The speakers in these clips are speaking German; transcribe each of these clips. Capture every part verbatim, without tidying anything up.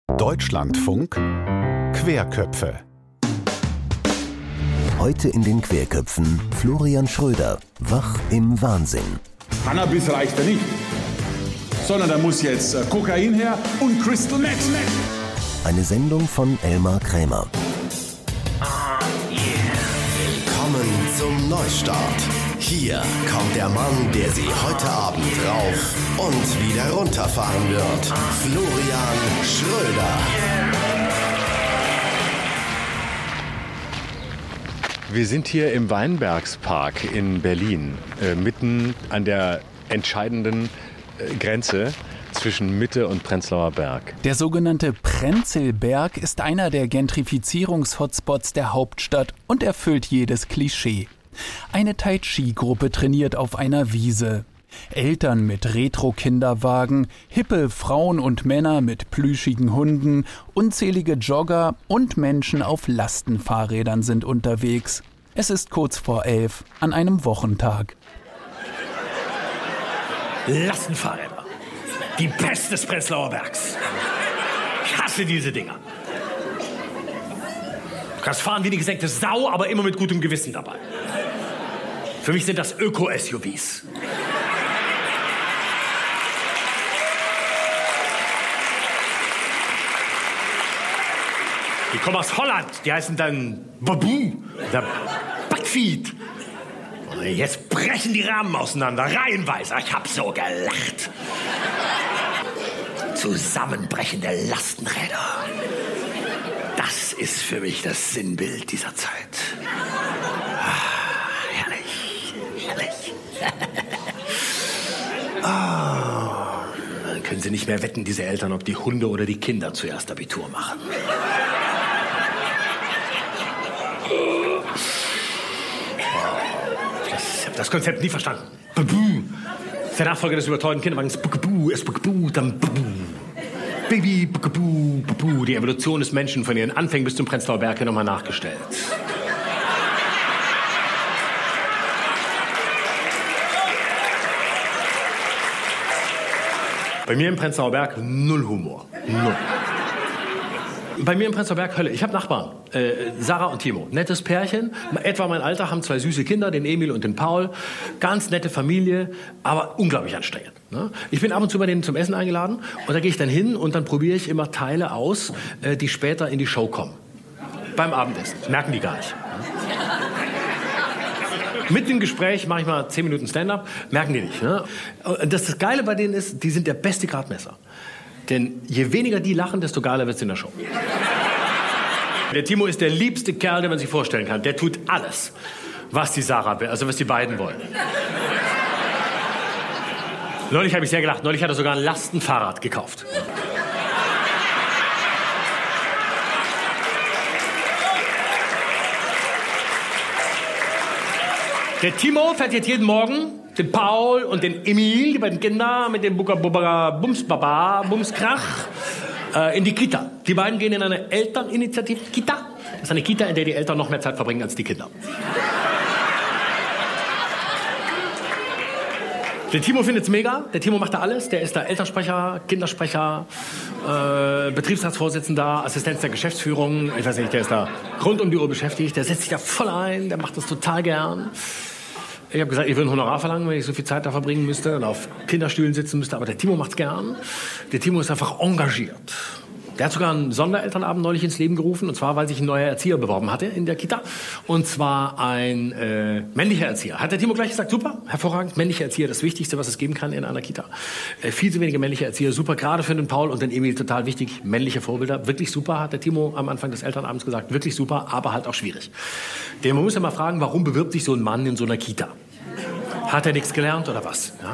Deutschlandfunk Querköpfe. Heute in den Querköpfen Florian Schröder, wach im Wahnsinn. Cannabis reicht ja nicht, sondern da muss jetzt äh, Kokain her und Crystal Meth. Eine Sendung von Elmar Krämer. Willkommen zum Neustart. Hier kommt der Mann, der Sie heute Abend rauf und wieder runterfahren wird. Florian Schröder. Wir sind hier im Weinbergspark in Berlin, äh, mitten an der entscheidenden äh, Grenze zwischen Mitte und Prenzlauer Berg. Der sogenannte Prenzlberg ist einer der Gentrifizierungs-Hotspots der Hauptstadt und erfüllt jedes Klischee. Eine Tai-Chi-Gruppe trainiert auf einer Wiese. Eltern mit Retro-Kinderwagen, hippe Frauen und Männer mit plüschigen Hunden, unzählige Jogger und Menschen auf Lastenfahrrädern sind unterwegs. Es ist kurz vor elf an einem Wochentag. Lastenfahrräder. Die Pest des Prenzlauer Bergs. Ich hasse diese Dinger. Du kannst fahren wie die gesenkte Sau, aber immer mit gutem Gewissen dabei. Für mich sind das Öko-S U Vs. Die kommen aus Holland. Die heißen dann Babu oder Backfeed. Und jetzt brechen die Rahmen auseinander, reihenweise. Ich hab so gelacht. Zusammenbrechende Lastenräder. Das ist für mich das Sinnbild dieser Zeit. Ah, herrlich, herrlich. Ah, dann können Sie nicht mehr wetten, diese Eltern, ob die Hunde oder die Kinder zuerst Abitur machen. Ich habe das Konzept nie verstanden. Babu. Das ist der Nachfolger des überteuerten Kinderwagens. Bukabu, es Bukabu, dann Babu. Baby, Bukabu, Babu. Die Evolution des Menschen von ihren Anfängen bis zum Prenzlauer Berg nochmal nachgestellt. Bei mir im Prenzlauer Berg null Humor. Null. Bei mir im Prenzlauer Berg Hölle. Ich habe Nachbarn. Äh, Sarah und Timo. Nettes Pärchen. Etwa mein Alter, haben zwei süße Kinder, den Emil und den Paul. Ganz nette Familie, aber unglaublich anstrengend. Ne? Ich bin ab und zu bei denen zum Essen eingeladen. Und da gehe ich dann hin und dann probiere ich immer Teile aus, äh, die später in die Show kommen. Beim Abendessen. Das merken die gar nicht. Ne? Mitten im Gespräch mache ich mal zehn Minuten Stand-up. Merken die nicht. Ne? Das, das Geile bei denen ist, die sind der beste Gradmesser. Denn je weniger die lachen, desto geiler wird's in der Show. Der Timo ist der liebste Kerl, den man sich vorstellen kann. Der tut alles, was die Sarah will, also was die beiden wollen. Neulich habe ich sehr gelacht. Neulich hat er sogar ein Lastenfahrrad gekauft. Der Timo fährt jetzt jeden Morgen den Paul und den Emil, die beiden Kinder, mit dem Buka-Buba, Bums-Baba, Bums-Krach, äh, in die Kita. Die beiden gehen in eine Elterninitiative Kita. Das ist eine Kita, in der die Eltern noch mehr Zeit verbringen als die Kinder. Der Timo findet's mega. Der Timo macht da alles. Der ist da Elternsprecher, Kindersprecher, äh, Betriebsratsvorsitzender, Assistenz der Geschäftsführung. Ich weiß nicht, der ist da rund um die Uhr beschäftigt. Der setzt sich da voll ein. Der macht das total gern. Ich habe gesagt, ich würde ein Honorar verlangen, wenn ich so viel Zeit da verbringen müsste und auf Kinderstühlen sitzen müsste. Aber der Timo macht's gern. Der Timo ist einfach engagiert. Der hat sogar einen Sonderelternabend neulich ins Leben gerufen. Und zwar, weil sich ein neuer Erzieher beworben hatte in der Kita. Und zwar ein äh, männlicher Erzieher. Hat der Timo gleich gesagt, super, hervorragend. Männlicher Erzieher, das Wichtigste, was es geben kann in einer Kita. Äh, viel zu wenige männliche Erzieher, super. Gerade für den Paul und den Emil total wichtig. Männliche Vorbilder, wirklich super, hat der Timo am Anfang des Elternabends gesagt. Wirklich super, aber halt auch schwierig. Denn man muss ja mal fragen, warum bewirbt sich so ein Mann in so einer Kita? Hat er nichts gelernt oder was? Ja?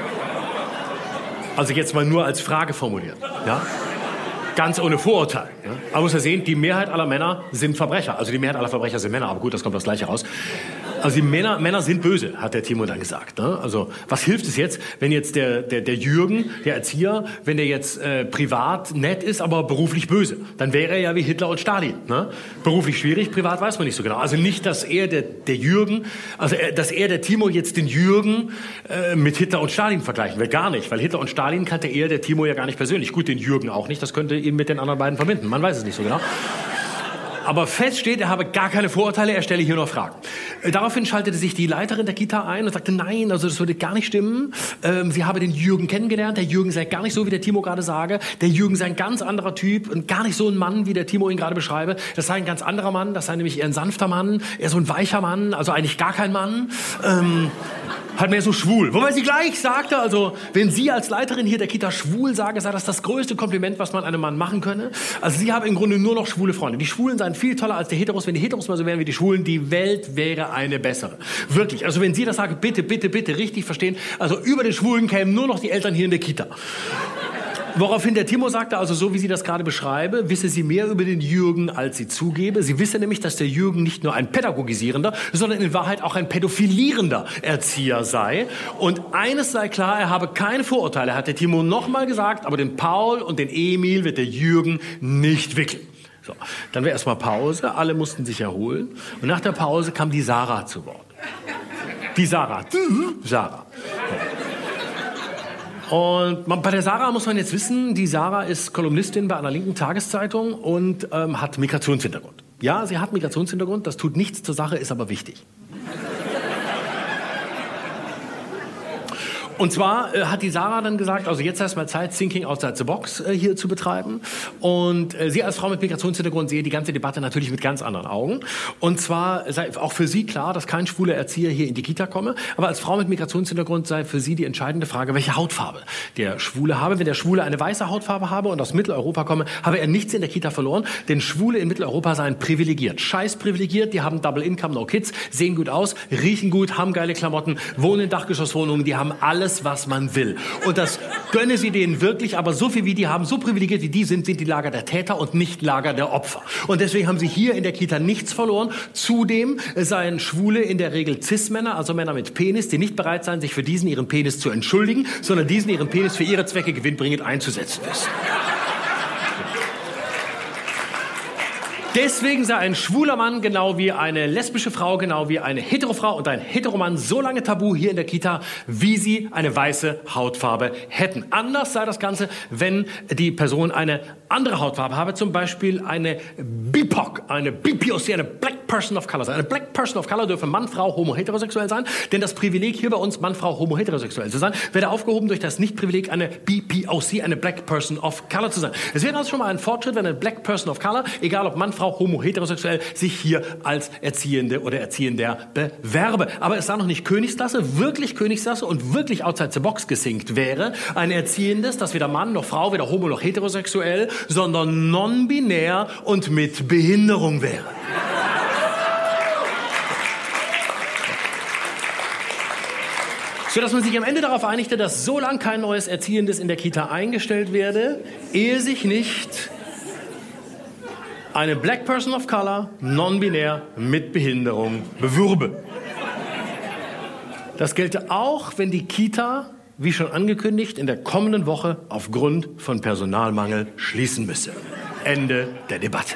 Also jetzt mal nur als Frage formuliert. Ja? Ganz ohne Vorurteil. Ja? Aber man muss ja sehen, die Mehrheit aller Männer sind Verbrecher. Also die Mehrheit aller Verbrecher sind Männer, aber gut, das kommt das Gleiche raus. Äh, Also die Männer, Männer sind böse, hat der Timo dann gesagt. Ne? Also was hilft es jetzt, wenn jetzt der, der, der Jürgen, der Erzieher, wenn der jetzt äh, privat nett ist, aber beruflich böse? Dann wäre er ja wie Hitler und Stalin. Ne? Beruflich schwierig, privat weiß man nicht so genau. Also nicht, dass er der, der Jürgen, also er, dass er der Timo jetzt den Jürgen äh, mit Hitler und Stalin vergleichen will. Gar nicht, weil Hitler und Stalin kannte er, der Timo, ja gar nicht persönlich. Gut, den Jürgen auch nicht, das könnte ihn mit den anderen beiden verbinden. Man weiß es nicht so genau. Aber fest steht, er habe gar keine Vorurteile, er stelle hier nur Fragen. Äh, daraufhin schaltete sich die Leiterin der Kita ein und sagte, nein, also das würde gar nicht stimmen. Ähm, sie habe den Jürgen kennengelernt, der Jürgen sei gar nicht so, wie der Timo gerade sage. Der Jürgen sei ein ganz anderer Typ und gar nicht so ein Mann, wie der Timo ihn gerade beschreibe. Das sei ein ganz anderer Mann, das sei nämlich eher ein sanfter Mann, eher so ein weicher Mann, also eigentlich gar kein Mann. Ähm, halt mehr so schwul. Wobei sie gleich sagte, also wenn sie als Leiterin hier der Kita schwul sage, sei das das größte Kompliment, was man einem Mann machen könne. Also sie habe im Grunde nur noch schwule Freunde. Die Schwulen seien viel toller als die Heteros. Wenn die Heteros mal so wären wie die Schwulen, die Welt wäre eine bessere. Wirklich. Also wenn sie das sage, bitte, bitte, bitte richtig verstehen. Also über den Schwulen kämen nur noch die Eltern hier in der Kita. Woraufhin der Timo sagte, also so wie sie das gerade beschreibe, wisse sie mehr über den Jürgen, als sie zugebe. Sie wisse nämlich, dass der Jürgen nicht nur ein pädagogisierender, sondern in Wahrheit auch ein pädophilierender Erzieher sei. Und eines sei klar, er habe keine Vorurteile, hat der Timo nochmal gesagt, aber den Paul und den Emil wird der Jürgen nicht wickeln. So, dann wäre erstmal Pause, alle mussten sich erholen. Und nach der Pause kam die Sarah zu Wort. Die Sarah. Sarah. Und man, bei der Sarah muss man jetzt wissen, die Sarah ist Kolumnistin bei einer linken Tageszeitung und ähm, hat Migrationshintergrund. Ja, sie hat Migrationshintergrund, das tut nichts zur Sache, ist aber wichtig. Und zwar äh, hat die Sarah dann gesagt, also jetzt erstmal Zeit, Thinking Outside the Box äh, hier zu betreiben. Und äh, sie als Frau mit Migrationshintergrund sehe die ganze Debatte natürlich mit ganz anderen Augen. Und zwar sei auch für sie klar, dass kein schwuler Erzieher hier in die Kita komme. Aber als Frau mit Migrationshintergrund sei für sie die entscheidende Frage, welche Hautfarbe der Schwule habe. Wenn der Schwule eine weiße Hautfarbe habe und aus Mitteleuropa komme, habe er nichts in der Kita verloren. Denn Schwule in Mitteleuropa seien privilegiert. Scheiß privilegiert, die haben Double Income, no Kids, sehen gut aus, riechen gut, haben geile Klamotten, wohnen in Dachgeschosswohnungen, die haben alles, was man will. Und das gönne sie denen wirklich, aber so viel wie die haben, so privilegiert wie die sind, sind die Lager der Täter und nicht Lager der Opfer. Und deswegen haben sie hier in der Kita nichts verloren. Zudem seien Schwule in der Regel Cis-Männer, also Männer mit Penis, die nicht bereit seien, sich für diesen ihren Penis zu entschuldigen, sondern diesen ihren Penis für ihre Zwecke gewinnbringend einzusetzen wissen. Deswegen sei ein schwuler Mann genau wie eine lesbische Frau, genau wie eine Heterofrau und ein Heteromann so lange tabu hier in der Kita, wie sie eine weiße Hautfarbe hätten. Anders sei das Ganze, wenn die Person eine andere Hautfarbe habe, zum Beispiel eine B P O C, eine B P O C, eine Black Person of Color sein. Eine Black Person of Color dürfe Mann, Frau, homo, heterosexuell sein, denn das Privileg hier bei uns, Mann, Frau, homo, heterosexuell zu sein, werde aufgehoben durch das Nicht-Privileg, eine B P O C, eine Black Person of Color zu sein. Es wäre also schon mal ein Fortschritt, wenn eine Black Person of Color, egal ob Mann, Frau, homo, heterosexuell, sich hier als Erziehende oder Erziehender bewerbe. Aber es sei noch nicht Königsklasse, wirklich Königsklasse und wirklich outside the box gesinkt wäre ein Erziehendes, das weder Mann noch Frau, weder homo noch heterosexuell, sondern non-binär und mit Behinderung wäre. Sodass man sich am Ende darauf einigte, dass so lange kein neues Erziehendes in der Kita eingestellt werde, ehe sich nicht eine Black Person of Color, non-binär, mit Behinderung bewürbe. Das gelte auch, wenn die Kita, wie schon angekündigt, in der kommenden Woche aufgrund von Personalmangel schließen müsse. Ende der Debatte.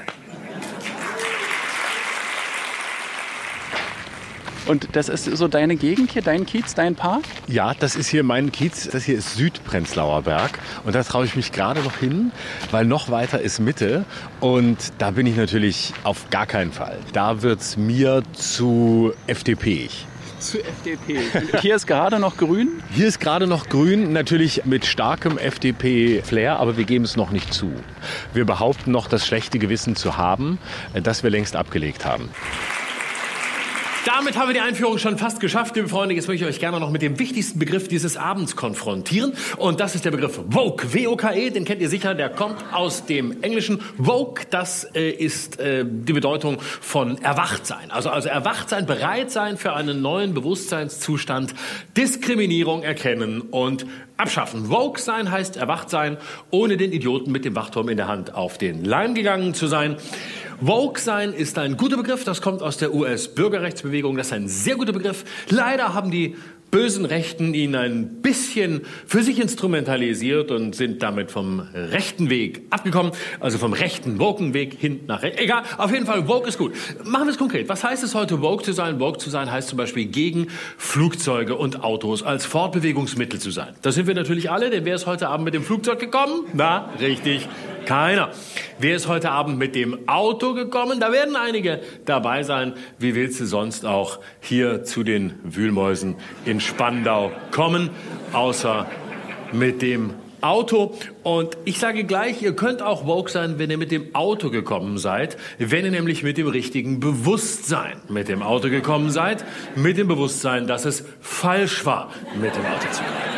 Und das ist so deine Gegend hier, dein Kiez, dein Park? Ja, das ist hier mein Kiez. Das hier ist Südprenzlauer Berg. Und da traue ich mich gerade noch hin, weil noch weiter ist Mitte. Und da bin ich natürlich auf gar keinen Fall. Da wird's mir zu F D P-ig. Zu F D P. Und hier ist gerade noch grün? Hier ist gerade noch grün, natürlich mit starkem F D P-Flair, aber wir geben es noch nicht zu. Wir behaupten noch, das schlechte Gewissen zu haben, das wir längst abgelegt haben. Damit haben wir die Einführung schon fast geschafft, liebe Freunde. Jetzt möchte ich euch gerne noch mit dem wichtigsten Begriff dieses Abends konfrontieren. Und das ist der Begriff Woke. W O K E, den kennt ihr sicher, der kommt aus dem Englischen. Woke, das äh, ist äh, die Bedeutung von Erwachtsein. Also, also Erwachtsein, bereit sein für einen neuen Bewusstseinszustand, Diskriminierung erkennen und abschaffen. Woke sein heißt erwacht sein, ohne den Idioten mit dem Wachturm in der Hand auf den Leim gegangen zu sein. Woke sein ist ein guter Begriff, das kommt aus der U S-Bürgerrechtsbewegung, das ist ein sehr guter Begriff. Leider haben die bösen Rechten ihn ein bisschen für sich instrumentalisiert und sind damit vom rechten Weg abgekommen, also vom rechten Woken-Weg hin nach rechts. Egal, auf jeden Fall, Woke ist gut. Machen wir es konkret. Was heißt es heute, Woke zu sein? Woke zu sein heißt zum Beispiel gegen Flugzeuge und Autos als Fortbewegungsmittel zu sein. Das sind wir natürlich alle, denn wer ist heute Abend mit dem Flugzeug gekommen? Na, richtig, keiner. Wer ist heute Abend mit dem Auto gekommen? Da werden einige dabei sein. Wie willst du sonst auch hier zu den Wühlmäusen in Spandau kommen, außer mit dem Auto? Und ich sage gleich, ihr könnt auch woke sein, wenn ihr mit dem Auto gekommen seid, wenn ihr nämlich mit dem richtigen Bewusstsein mit dem Auto gekommen seid, mit dem Bewusstsein, dass es falsch war, mit dem Auto zu kommen.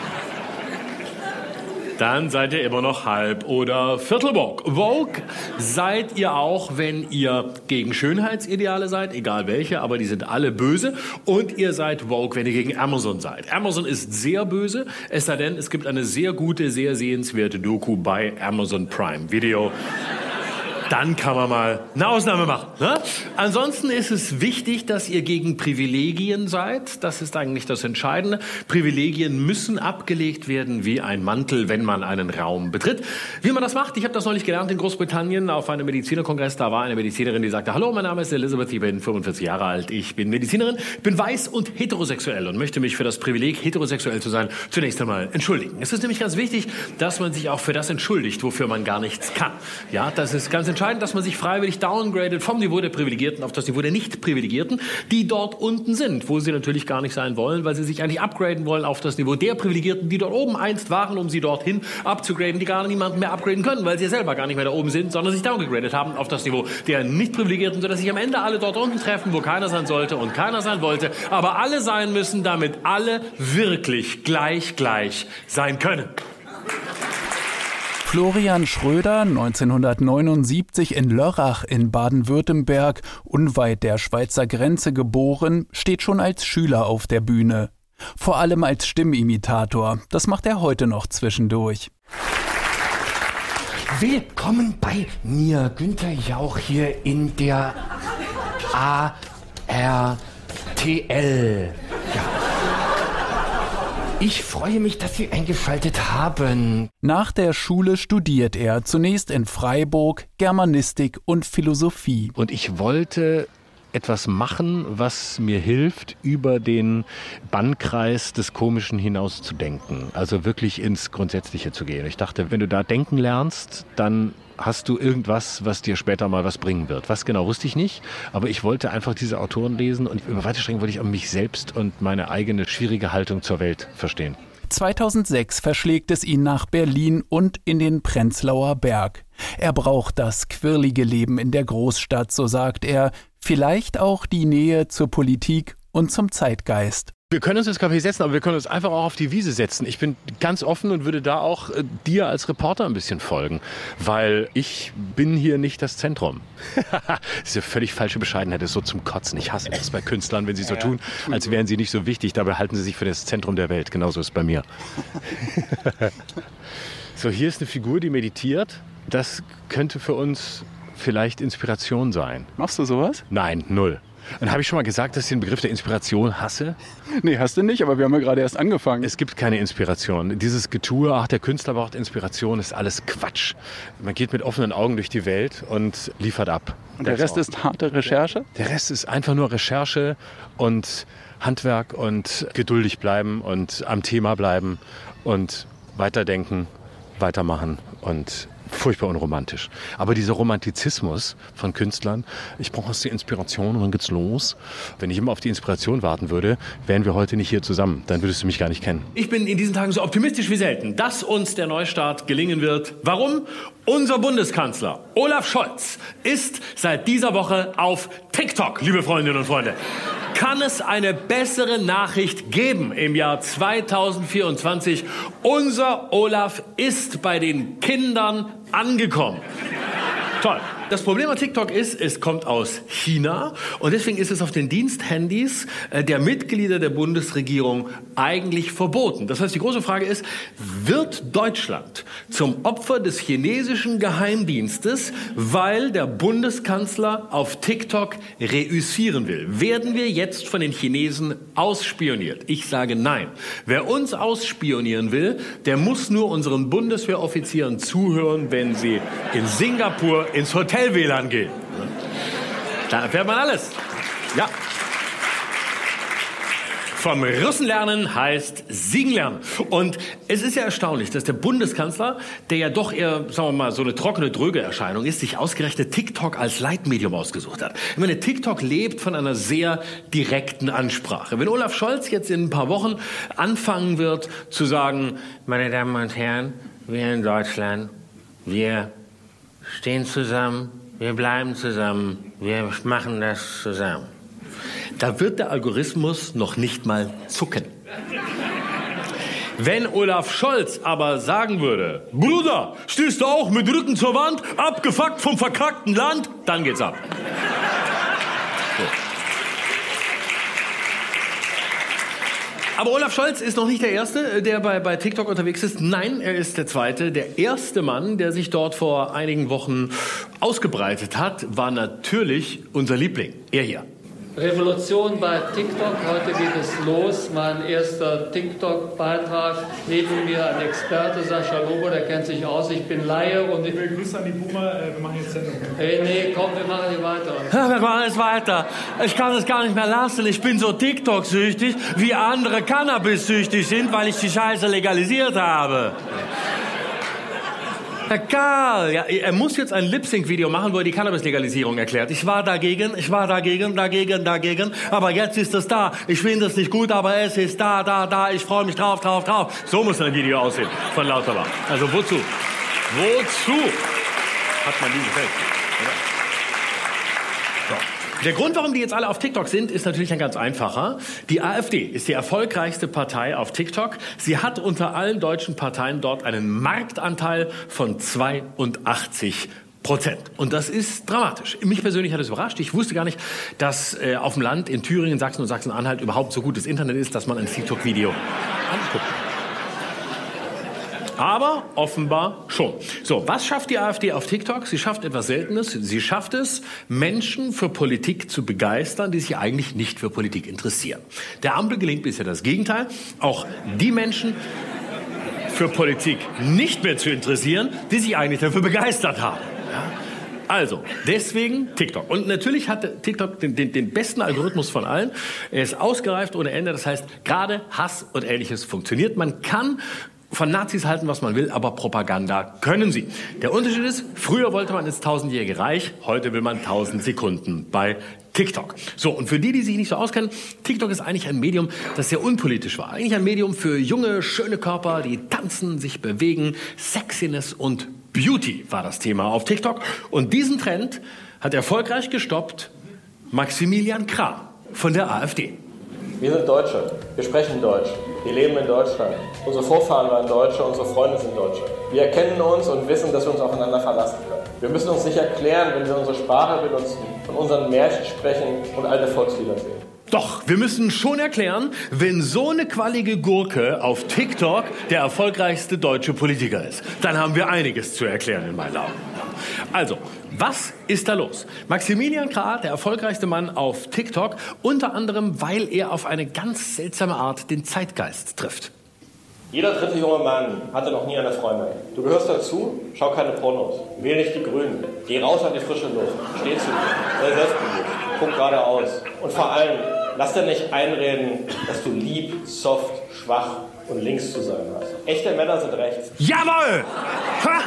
Dann seid ihr immer noch halb oder viertel woke. Woke seid ihr auch, wenn ihr gegen Schönheitsideale seid, egal welche, aber die sind alle böse. Und ihr seid woke, wenn ihr gegen Amazon seid. Amazon ist sehr böse, es sei denn, es gibt eine sehr gute, sehr sehenswerte Doku bei Amazon Prime Video. Dann kann man mal eine Ausnahme machen. Ne? Ansonsten ist es wichtig, dass ihr gegen Privilegien seid. Das ist eigentlich das Entscheidende. Privilegien müssen abgelegt werden wie ein Mantel, wenn man einen Raum betritt. Wie man das macht, ich habe das neulich gelernt in Großbritannien auf einem Medizinerkongress. Da war eine Medizinerin, die sagte, hallo, mein Name ist Elizabeth, ich bin fünfundvierzig Jahre alt, ich bin Medizinerin, bin weiß und heterosexuell und möchte mich für das Privileg, heterosexuell zu sein, zunächst einmal entschuldigen. Es ist nämlich ganz wichtig, dass man sich auch für das entschuldigt, wofür man gar nichts kann. Ja, das ist ganz entscheidend. Entscheidend, dass man sich freiwillig downgradet vom Niveau der Privilegierten auf das Niveau der Nicht-Privilegierten, die dort unten sind, wo sie natürlich gar nicht sein wollen, weil sie sich eigentlich upgraden wollen auf das Niveau der Privilegierten, die dort oben einst waren, um sie dorthin abzugraden, die gar niemanden mehr upgraden können, weil sie selber gar nicht mehr da oben sind, sondern sich downgegradet haben auf das Niveau der Nicht-Privilegierten, sodass sich am Ende alle dort unten treffen, wo keiner sein sollte und keiner sein wollte, aber alle sein müssen, damit alle wirklich gleich gleich sein können. Florian Schröder, neunzehnhundertneunundsiebzig in Lörrach in Baden-Württemberg, unweit der Schweizer Grenze geboren, steht schon als Schüler auf der Bühne. Vor allem als Stimmimitator. Das macht er heute noch zwischendurch. Willkommen bei mir, Günther Jauch, hier in der A R T L. Ja. Ich freue mich, dass Sie eingeschaltet haben. Nach der Schule studiert er zunächst in Freiburg Germanistik und Philosophie. Und ich wollte etwas machen, was mir hilft, über den Bannkreis des Komischen hinaus zu denken. Also wirklich ins Grundsätzliche zu gehen. Ich dachte, wenn du da denken lernst, dann hast du irgendwas, was dir später mal was bringen wird. Was genau, wusste ich nicht, aber ich wollte einfach diese Autoren lesen und über weite Strecken wollte ich auch mich selbst und meine eigene schwierige Haltung zur Welt verstehen. zweitausendsechs verschlägt es ihn nach Berlin und in den Prenzlauer Berg. Er braucht das quirlige Leben in der Großstadt, so sagt er, vielleicht auch die Nähe zur Politik und zum Zeitgeist. Wir können uns ins Café setzen, aber wir können uns einfach auch auf die Wiese setzen. Ich bin ganz offen und würde da auch äh, dir als Reporter ein bisschen folgen, weil ich bin hier nicht das Zentrum. Das ist ja völlig falsche Bescheidenheit, das ist so zum Kotzen. Ich hasse das bei Künstlern, wenn sie so tun, als wären sie nicht so wichtig. Dabei halten sie sich für das Zentrum der Welt. Genauso ist es bei mir. So, hier ist eine Figur, die meditiert. Das könnte für uns vielleicht Inspiration sein. Machst du sowas? Nein, null. Und habe ich schon mal gesagt, dass ich den Begriff der Inspiration hasse? Nee, hast du nicht, aber wir haben ja gerade erst angefangen. Es gibt keine Inspiration. Dieses Getue, ach, der Künstler braucht Inspiration, ist alles Quatsch. Man geht mit offenen Augen durch die Welt und liefert ab. Und der Rest ist harte Recherche? Der Rest ist einfach nur Recherche und Handwerk und geduldig bleiben und am Thema bleiben und weiterdenken, weitermachen und furchtbar unromantisch. Aber dieser Romantizismus von Künstlern, ich brauche jetzt die Inspiration und dann geht's los. Wenn ich immer auf die Inspiration warten würde, wären wir heute nicht hier zusammen. Dann würdest du mich gar nicht kennen. Ich bin in diesen Tagen so optimistisch wie selten, dass uns der Neustart gelingen wird. Warum? Unser Bundeskanzler Olaf Scholz ist seit dieser Woche auf TikTok, liebe Freundinnen und Freunde. Kann es eine bessere Nachricht geben im Jahr zweitausendvierundzwanzig? Unser Olaf ist bei den Kindern angekommen. Toll. Das Problem an TikTok ist, es kommt aus China und deswegen ist es auf den Diensthandys der Mitglieder der Bundesregierung eigentlich verboten. Das heißt, die große Frage ist, wird Deutschland zum Opfer des chinesischen Geheimdienstes, weil der Bundeskanzler auf TikTok reüssieren will? Werden wir jetzt von den Chinesen ausspioniert? Ich sage nein. Wer uns ausspionieren will, der muss nur unseren Bundeswehroffizieren zuhören, wenn sie in Singapur ins Hotel W L A N gehen. Da erfährt man alles. Ja. Vom Russen lernen heißt Siegen lernen. Und es ist ja erstaunlich, dass der Bundeskanzler, der ja doch eher, sagen wir mal, so eine trockene, dröge Erscheinung ist, sich ausgerechnet TikTok als Leitmedium ausgesucht hat. Ich meine, TikTok lebt von einer sehr direkten Ansprache. Wenn Olaf Scholz jetzt in ein paar Wochen anfangen wird zu sagen, meine Damen und Herren, wir in Deutschland, wir stehen zusammen, wir bleiben zusammen, wir machen das zusammen. Da wird der Algorithmus noch nicht mal zucken. Wenn Olaf Scholz aber sagen würde, Bruder, stehst du auch mit Rücken zur Wand, abgefuckt vom verkackten Land, dann geht's ab. So. Aber Olaf Scholz ist noch nicht der Erste, der bei, bei TikTok unterwegs ist. Nein, er ist der Zweite. Der erste Mann, der sich dort vor einigen Wochen ausgebreitet hat, war natürlich unser Liebling. Er hier. Revolution bei TikTok. Heute geht es los. Mein erster TikTok-Beitrag. Neben mir ein Experte, Sascha Lobo, der kennt sich aus. Ich bin Laie und ich... Grüße an die Boomer, wir machen jetzt Sendung. Hey, nee, komm, wir machen hier weiter. Ja, wir machen jetzt weiter. Ich kann es gar nicht mehr lassen. Ich bin so TikTok-süchtig, wie andere Cannabis-süchtig sind, weil ich die Scheiße legalisiert habe. Herr Karl, ja, er muss jetzt ein Lip-Sync-Video machen, wo er die Cannabis-Legalisierung erklärt. Ich war dagegen, ich war dagegen, dagegen, dagegen, aber jetzt ist es da. Ich finde es nicht gut, aber es ist da, da, da. Ich freue mich drauf, drauf, drauf. So muss ein Video aussehen von Lauterbach. Also wozu? Wozu hat man die gefällt? So. Der Grund, warum die jetzt alle auf TikTok sind, ist natürlich ein ganz einfacher. Die AfD ist die erfolgreichste Partei auf TikTok. Sie hat unter allen deutschen Parteien dort einen Marktanteil von zweiundachtzig Prozent. Und das ist dramatisch. Mich persönlich hat es überrascht. Ich wusste gar nicht, dass äh, auf dem Land in Thüringen, Sachsen und Sachsen-Anhalt überhaupt so gutes Internet ist, dass man ein TikTok-Video anguckt. Aber offenbar schon. So, was schafft die AfD auf TikTok? Sie schafft etwas Seltenes. Sie schafft es, Menschen für Politik zu begeistern, die sich eigentlich nicht für Politik interessieren. Der Ampel gelingt bisher das Gegenteil. Auch die Menschen für Politik nicht mehr zu interessieren, die sich eigentlich dafür begeistert haben. Ja? Also, deswegen TikTok. Und natürlich hat TikTok den, den, den besten Algorithmus von allen. Er ist ausgereift ohne Ende. Das heißt, gerade Hass und Ähnliches funktioniert. Man kann von Nazis halten, was man will, aber Propaganda können sie. Der Unterschied ist, früher wollte man ins tausendjährige Reich, heute will man tausend Sekunden bei TikTok. So, und für die, die sich nicht so auskennen, TikTok ist eigentlich ein Medium, das sehr unpolitisch war. Eigentlich ein Medium für junge, schöne Körper, die tanzen, sich bewegen. Sexiness und Beauty war das Thema auf TikTok. Und diesen Trend hat erfolgreich gestoppt Maximilian Krah von der AfD. Wir sind Deutsche, wir sprechen Deutsch, wir leben in Deutschland. Unsere Vorfahren waren Deutsche, unsere Freunde sind Deutsche. Wir erkennen uns und wissen, dass wir uns aufeinander verlassen können. Wir müssen uns nicht erklären, wenn wir unsere Sprache benutzen, von unseren Märchen sprechen und alte Volkslieder singen. Doch, wir müssen schon erklären, wenn so eine quallige Gurke auf TikTok der erfolgreichste deutsche Politiker ist. Dann haben wir einiges zu erklären in meinen Augen. Also, was ist da los? Maximilian Krah, der erfolgreichste Mann auf TikTok, unter anderem, weil er auf eine ganz seltsame Art den Zeitgeist trifft. Jeder dritte junge Mann hatte noch nie eine Freundin. Du gehörst dazu, schau keine Pornos, wähl nicht die Grünen, geh raus an die frische Luft, steh zu dir, sei selbstbewusst, guck geradeaus. Und vor allem, lass dir nicht einreden, dass du lieb, soft, schwach und links zu sein hast. Echte Männer sind rechts. Jawohl! Ha!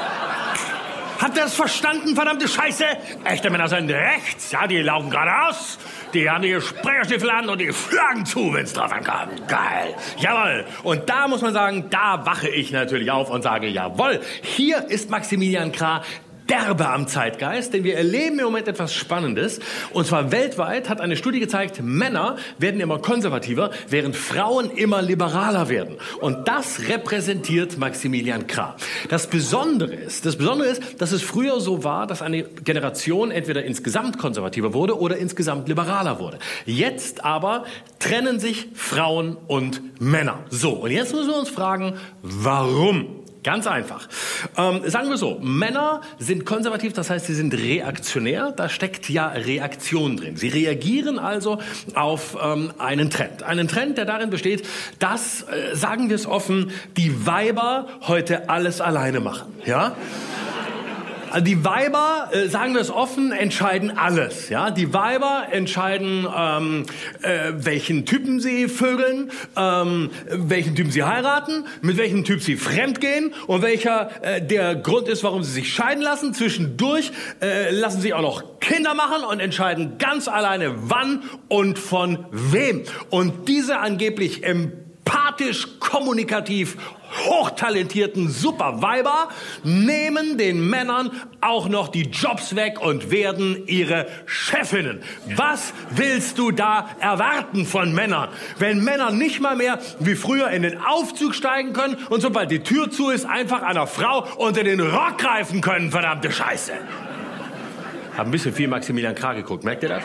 Habt ihr das verstanden, verdammte Scheiße? Echte Männer sind rechts, ja, die laufen geradeaus, die haben die Sprecherstiefel an und die schlagen zu, wenn's drauf ankommt. Geil, jawohl. Und da muss man sagen, da wache ich natürlich auf und sage, jawohl, hier ist Maximilian Krah, derbe am Zeitgeist, denn wir erleben im Moment etwas Spannendes. Und zwar weltweit hat eine Studie gezeigt, Männer werden immer konservativer, während Frauen immer liberaler werden. Und das repräsentiert Maximilian Krah. Das Besondere ist, das Besondere ist, dass es früher so war, dass eine Generation entweder insgesamt konservativer wurde oder insgesamt liberaler wurde. Jetzt aber trennen sich Frauen und Männer. So, und jetzt müssen wir uns fragen, warum? Ganz einfach. Ähm, sagen wir so, Männer sind konservativ, das heißt, sie sind reaktionär. Da steckt ja Reaktion drin. Sie reagieren also auf ähm, einen Trend. Einen Trend, der darin besteht, dass, äh, sagen wir es offen, die Weiber heute alles alleine machen. Ja? Also die Weiber, äh, sagen wir es offen, entscheiden alles. Ja, die Weiber entscheiden, ähm, äh, welchen Typen sie vögeln, ähm, welchen Typen sie heiraten, mit welchem Typ sie fremdgehen und welcher äh, der Grund ist, warum sie sich scheiden lassen. Zwischendurch äh, lassen sie auch noch Kinder machen und entscheiden ganz alleine, wann und von wem. Und diese angeblich empathisch, kommunikativ hochtalentierten Superweiber nehmen den Männern auch noch die Jobs weg und werden ihre Chefinnen. Was willst du da erwarten von Männern? Wenn Männer nicht mal mehr wie früher in den Aufzug steigen können und sobald die Tür zu ist, einfach einer Frau unter den Rock greifen können, verdammte Scheiße. Hab ein bisschen viel Maximilian Krah geguckt, merkt ihr das?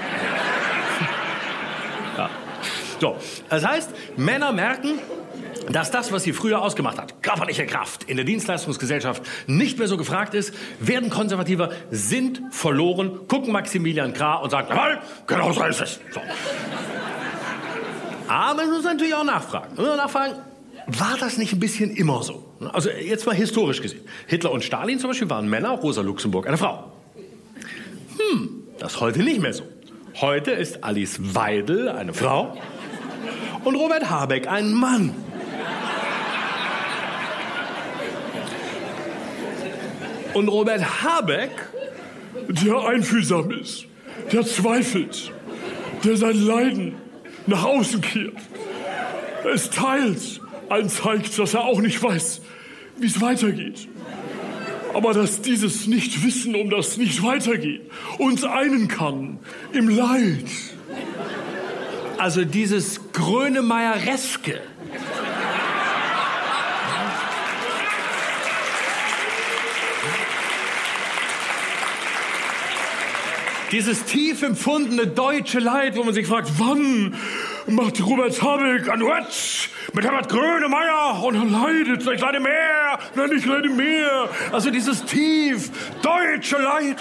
Ja. So, das heißt, Männer merken, dass das, was sie früher ausgemacht hat, körperliche Kraft in der Dienstleistungsgesellschaft, nicht mehr so gefragt ist, werden konservativer, sind verloren, gucken Maximilian Krah und sagen, jawohl, genau so ist es. So. Aber man muss natürlich auch nachfragen. Man muss nachfragen, war das nicht ein bisschen immer so? Also jetzt mal historisch gesehen. Hitler und Stalin zum Beispiel waren Männer, Rosa Luxemburg eine Frau. Hm, das ist heute nicht mehr so. Heute ist Alice Weidel eine Frau und Robert Habeck ein Mann. Und Robert Habeck, der einfühlsam ist, der zweifelt, der sein Leiden nach außen kehrt, es teilt, allen zeigt, dass er auch nicht weiß, wie es weitergeht. Aber dass dieses Nichtwissen um das Nicht-Weitergehen uns einen kann im Leid. Also dieses Grönemeiereske. Dieses tief empfundene deutsche Leid, wo man sich fragt, wann macht Robert Habeck ein Watch mit Herbert Grönemeyer und er leidet, ich leide mehr, nein, ich leide mehr. Also dieses tief deutsche Leid.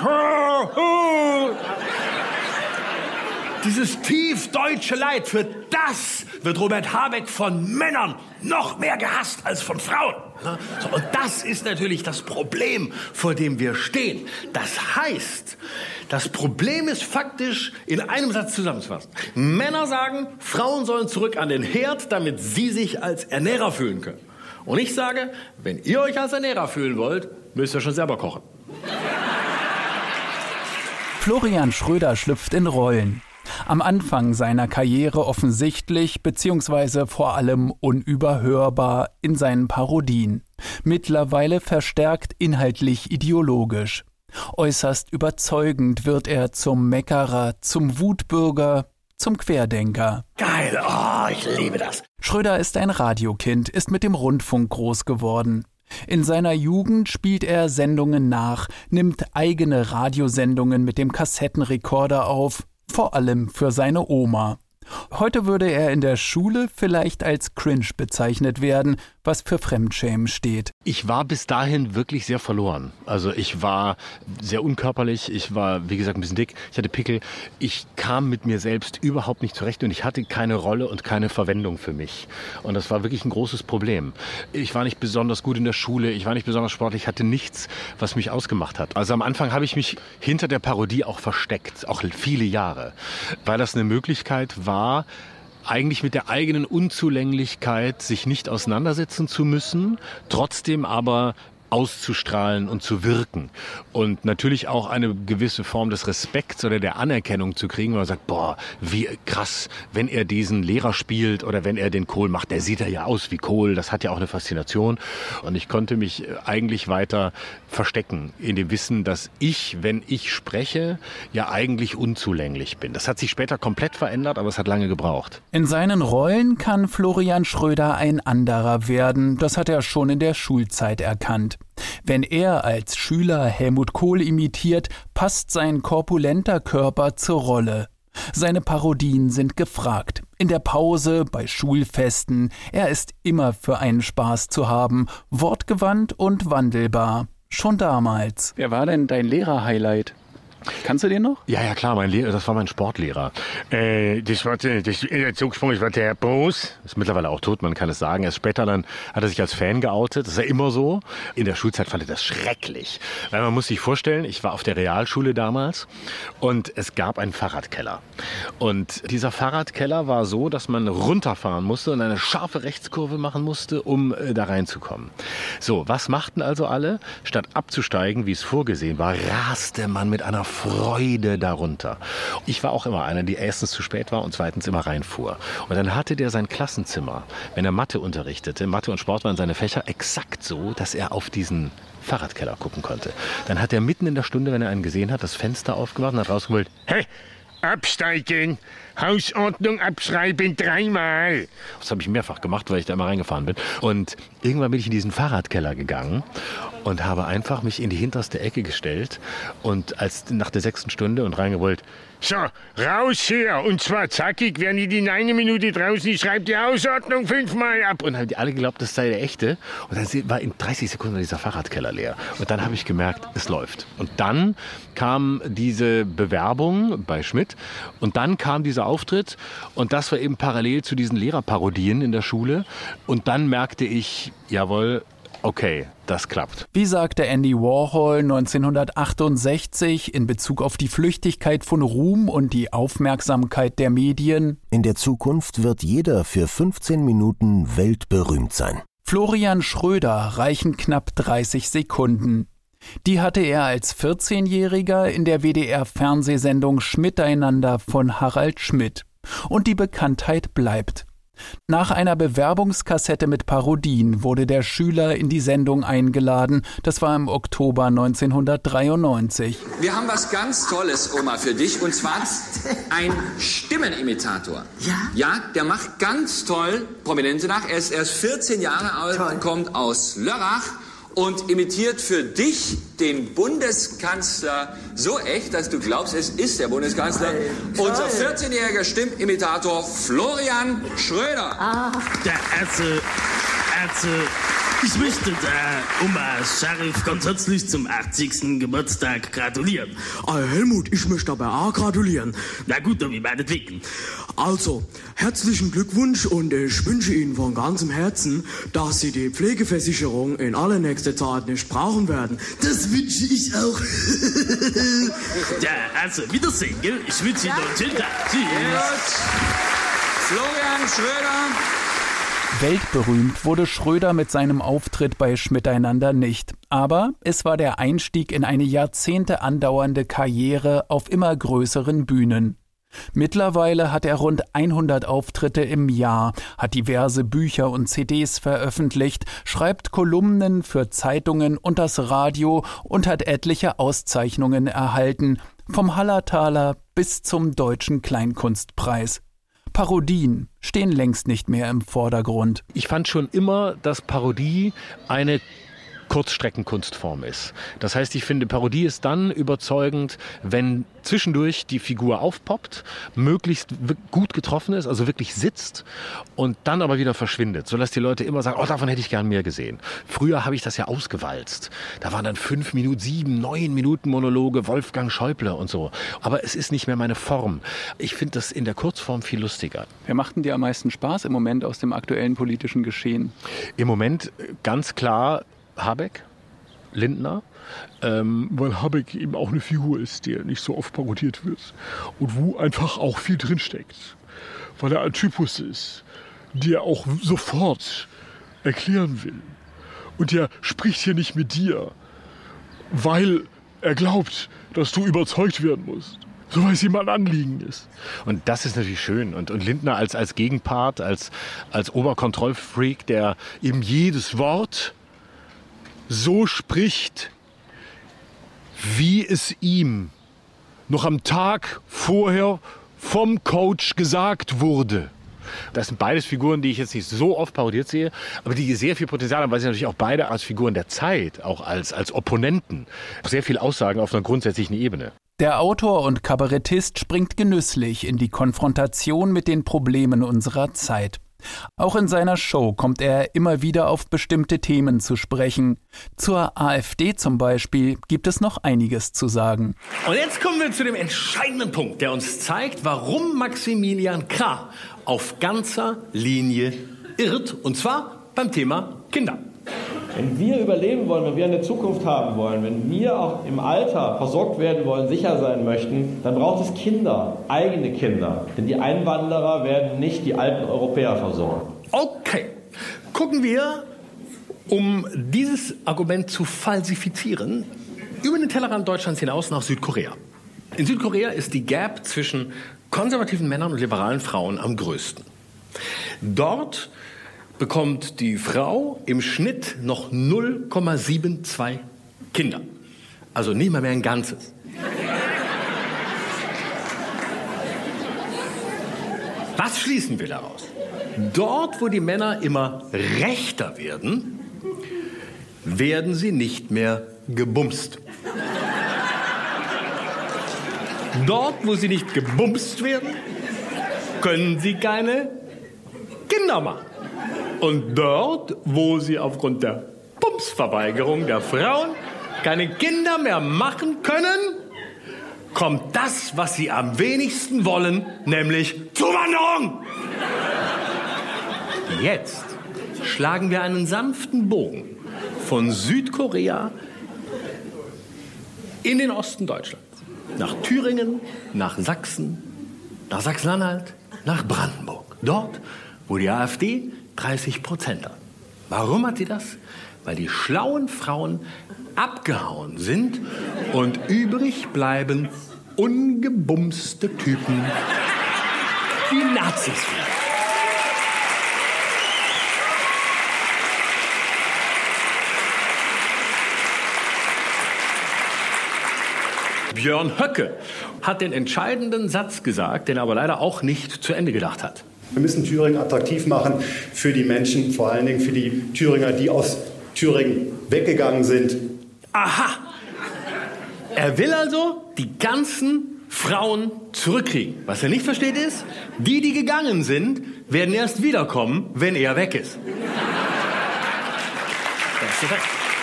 Dieses tief deutsche Leid, für das wird Robert Habeck von Männern noch mehr gehasst als von Frauen. So, und das ist natürlich das Problem, vor dem wir stehen. Das heißt, das Problem ist faktisch in einem Satz zusammenzufassen. Männer sagen, Frauen sollen zurück an den Herd, damit sie sich als Ernährer fühlen können. Und ich sage, wenn ihr euch als Ernährer fühlen wollt, müsst ihr schon selber kochen. Florian Schröder schlüpft in Rollen. Am Anfang seiner Karriere offensichtlich bzw. vor allem unüberhörbar in seinen Parodien. Mittlerweile verstärkt inhaltlich ideologisch. Äußerst überzeugend wird er zum Meckerer, zum Wutbürger, zum Querdenker. Geil, oh, ich liebe das. Schröder ist ein Radiokind, ist mit dem Rundfunk groß geworden. In seiner Jugend spielt er Sendungen nach, nimmt eigene Radiosendungen mit dem Kassettenrekorder auf, vor allem für seine Oma. Heute würde er in der Schule vielleicht als cringe bezeichnet werden, was für Fremdschämen steht. Ich war bis dahin wirklich sehr verloren. Also ich war sehr unkörperlich, ich war, wie gesagt, ein bisschen dick, ich hatte Pickel. Ich kam mit mir selbst überhaupt nicht zurecht und ich hatte keine Rolle und keine Verwendung für mich. Und das war wirklich ein großes Problem. Ich war nicht besonders gut in der Schule, ich war nicht besonders sportlich, ich hatte nichts, was mich ausgemacht hat. Also am Anfang habe ich mich hinter der Parodie auch versteckt, auch viele Jahre, weil das eine Möglichkeit war, war, eigentlich mit der eigenen Unzulänglichkeit sich nicht auseinandersetzen zu müssen, trotzdem aber auszustrahlen und zu wirken. Und natürlich auch eine gewisse Form des Respekts oder der Anerkennung zu kriegen, weil man sagt, boah, wie krass, wenn er diesen Lehrer spielt oder wenn er den Kohl macht, der sieht er ja aus wie Kohl, das hat ja auch eine Faszination. Und ich konnte mich eigentlich weiter verstecken in dem Wissen, dass ich, wenn ich spreche, ja eigentlich unzulänglich bin. Das hat sich später komplett verändert, aber es hat lange gebraucht. In seinen Rollen kann Florian Schröder ein anderer werden. Das hat er schon in der Schulzeit erkannt. Wenn er als Schüler Helmut Kohl imitiert, passt sein korpulenter Körper zur Rolle. Seine Parodien sind gefragt. In der Pause, bei Schulfesten. Er ist immer für einen Spaß zu haben, wortgewandt und wandelbar. Schon damals. Wer war denn dein Lehrer-Highlight? Kannst du den noch? Ja, ja, klar, mein Lehrer, das war mein Sportlehrer. Äh, das war, das, der Zugsprung, das war der Herr Boos. Ist mittlerweile auch tot, man kann es sagen. Erst später dann hat er sich als Fan geoutet. Das ist ja immer so. In der Schulzeit fand er das schrecklich. Weil man muss sich vorstellen, ich war auf der Realschule damals und es gab einen Fahrradkeller. Und dieser Fahrradkeller war so, dass man runterfahren musste und eine scharfe Rechtskurve machen musste, um äh, da reinzukommen. So, was machten also alle? Statt abzusteigen, wie es vorgesehen war, raste man mit einer Freude darunter. Ich war auch immer einer, die erstens zu spät war und zweitens immer reinfuhr. Und dann hatte der sein Klassenzimmer, wenn er Mathe unterrichtete, Mathe und Sport waren seine Fächer, exakt so, dass er auf diesen Fahrradkeller gucken konnte. Dann hat er mitten in der Stunde, wenn er einen gesehen hat, das Fenster aufgemacht und hat rausgeholt, hey, absteigen, Hausordnung abschreiben, dreimal. Das habe ich mehrfach gemacht, weil ich da immer reingefahren bin. Und irgendwann bin ich in diesen Fahrradkeller gegangen und habe einfach mich in die hinterste Ecke gestellt und als nach der sechsten Stunde und reingewollt, so, raus hier, und zwar zackig, wer nicht in einer Minute draußen ist, schreibt die Hausordnung fünfmal ab. Und haben die alle geglaubt, das sei der echte. Und dann war in dreißig Sekunden dieser Fahrradkeller leer. Und dann habe ich gemerkt, es läuft. Und dann kam diese Bewerbung bei Schmidt und dann kam dieser Auftritt und das war eben parallel zu diesen Lehrerparodien in der Schule. Und dann merkte ich, jawohl, okay, das klappt. Wie sagte Andy Warhol neunzehnhundertachtundsechzig in Bezug auf die Flüchtigkeit von Ruhm und die Aufmerksamkeit der Medien? In der Zukunft wird jeder für fünfzehn Minuten weltberühmt sein. Florian Schröder reichen knapp dreißig Sekunden. Die hatte er als vierzehnjähriger in der W D R-Fernsehsendung Schmiteinander von Harald Schmidt. Und die Bekanntheit bleibt. Nach einer Bewerbungskassette mit Parodien wurde der Schüler in die Sendung eingeladen. Das war im Oktober neunzehnhundertdreiundneunzig. Wir haben was ganz Tolles, Oma, für dich. Und zwar ein Stimmenimitator. Ja? Ja, der macht ganz toll Prominente nach. Er ist erst vierzehn Jahre alt, toll. Kommt aus Lörrach und imitiert für dich den Bundeskanzler so echt, dass du glaubst, es ist der Bundeskanzler. Toll. Unser vierzehnjähriger Stimmimitator Florian Schröder. Ah. Der Ärzte, Ärzte, ich möchte der Oma Scharif ganz herzlich zum achtzigsten Geburtstag gratulieren. Ah, Helmut, ich möchte aber auch gratulieren. Na gut, dann wie meinetwegen. Also, herzlichen Glückwunsch und ich wünsche Ihnen von ganzem Herzen, dass Sie die Pflegeversicherung in allernächster Zeit nicht brauchen werden. Das wünsche ich auch. Ja, also, Wiedersehen, gell? Ich wünsche Ihnen noch einen schönen Tag. Tschüss. Florian Schröder. Weltberühmt wurde Schröder mit seinem Auftritt bei Schmiteinander nicht. Aber es war der Einstieg in eine Jahrzehnte andauernde Karriere auf immer größeren Bühnen. Mittlerweile hat er rund hundert Auftritte im Jahr, hat diverse Bücher und C Ds veröffentlicht, schreibt Kolumnen für Zeitungen und das Radio und hat etliche Auszeichnungen erhalten, vom Hallertaler bis zum Deutschen Kleinkunstpreis. Parodien stehen längst nicht mehr im Vordergrund. Ich fand schon immer, dass Parodie eine Kurzstreckenkunstform ist. Das heißt, ich finde, Parodie ist dann überzeugend, wenn zwischendurch die Figur aufpoppt, möglichst gut getroffen ist, also wirklich sitzt und dann aber wieder verschwindet, sodass die Leute immer sagen, oh, davon hätte ich gern mehr gesehen. Früher habe ich das ja ausgewalzt. Da waren dann fünf Minuten, sieben, neun Minuten Monologe, Wolfgang Schäuble und so. Aber es ist nicht mehr meine Form. Ich finde das in der Kurzform viel lustiger. Wer macht denn dir am meisten Spaß im Moment aus dem aktuellen politischen Geschehen? Im Moment ganz klar Habeck, Lindner, ähm, weil Habeck eben auch eine Figur ist, der nicht so oft parodiert wird und wo einfach auch viel drinsteckt, weil er ein Typus ist, der auch sofort erklären will und der spricht hier nicht mit dir, weil er glaubt, dass du überzeugt werden musst. So, weil es ihm ein Anliegen ist. Und das ist natürlich schön. Und, und Lindner als, als Gegenpart, als, als Oberkontrollfreak, der eben jedes Wort so spricht, wie es ihm noch am Tag vorher vom Coach gesagt wurde. Das sind beides Figuren, die ich jetzt nicht so oft parodiert sehe, aber die sehr viel Potenzial haben, weil sie natürlich auch beide als Figuren der Zeit, auch als, als Opponenten, sehr viel aussagen auf einer grundsätzlichen Ebene. Der Autor und Kabarettist springt genüsslich in die Konfrontation mit den Problemen unserer Zeit. Auch in seiner Show kommt er immer wieder auf bestimmte Themen zu sprechen. Zur AfD zum Beispiel gibt es noch einiges zu sagen. Und jetzt kommen wir zu dem entscheidenden Punkt, der uns zeigt, warum Maximilian Krah auf ganzer Linie irrt, und zwar beim Thema Kinder. Wenn wir überleben wollen, wenn wir eine Zukunft haben wollen, wenn wir auch im Alter versorgt werden wollen, sicher sein möchten, dann braucht es Kinder, eigene Kinder. Denn die Einwanderer werden nicht die alten Europäer versorgen. Okay, gucken wir, um dieses Argument zu falsifizieren, über den Tellerrand Deutschlands hinaus nach Südkorea. In Südkorea ist die Gap zwischen konservativen Männern und liberalen Frauen am größten. Dort bekommt die Frau im Schnitt noch null Komma zweiundsiebzig Kinder. Also nicht mal mehr ein ganzes. Was schließen wir daraus? Dort, wo die Männer immer rechter werden, werden sie nicht mehr gebumst. Dort, wo sie nicht gebumst werden, können sie keine Kinder machen. Und dort, wo sie aufgrund der Bumsverweigerung der Frauen keine Kinder mehr machen können, kommt das, was sie am wenigsten wollen, nämlich Zuwanderung. Jetzt schlagen wir einen sanften Bogen von Südkorea in den Osten Deutschlands. Nach Thüringen, nach Sachsen, nach Sachsen-Anhalt, nach Brandenburg. Dort, wo die AfD dreißig Prozent hat. Warum hat sie das? Weil die schlauen Frauen abgehauen sind und übrig bleiben ungebumste Typen, die Nazis sind. Björn Höcke hat den entscheidenden Satz gesagt, den er aber leider auch nicht zu Ende gedacht hat. Wir müssen Thüringen attraktiv machen für die Menschen, vor allen Dingen für die Thüringer, die aus Thüringen weggegangen sind. Aha! Er will also die ganzen Frauen zurückkriegen. Was er nicht versteht ist, die, die gegangen sind, werden erst wiederkommen, wenn er weg ist. Das ist recht.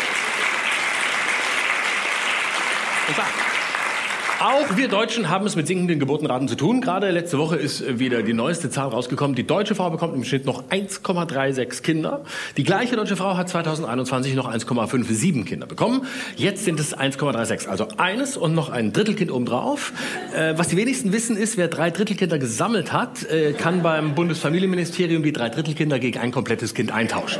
Und da. Auch wir Deutschen haben es mit sinkenden Geburtenraten zu tun. Gerade letzte Woche ist wieder die neueste Zahl rausgekommen. Die deutsche Frau bekommt im Schnitt noch eins Komma sechsunddreißig Kinder. Die gleiche deutsche Frau hat zweitausendeinundzwanzig noch eins Komma siebenundfünfzig Kinder bekommen. Jetzt sind es eins Komma sechsunddreißig. Also eines und noch ein Drittelkind obendrauf. Äh, was die wenigsten wissen ist, wer drei Drittelkinder gesammelt hat, äh, kann beim Bundesfamilienministerium die drei Drittelkinder gegen ein komplettes Kind eintauschen.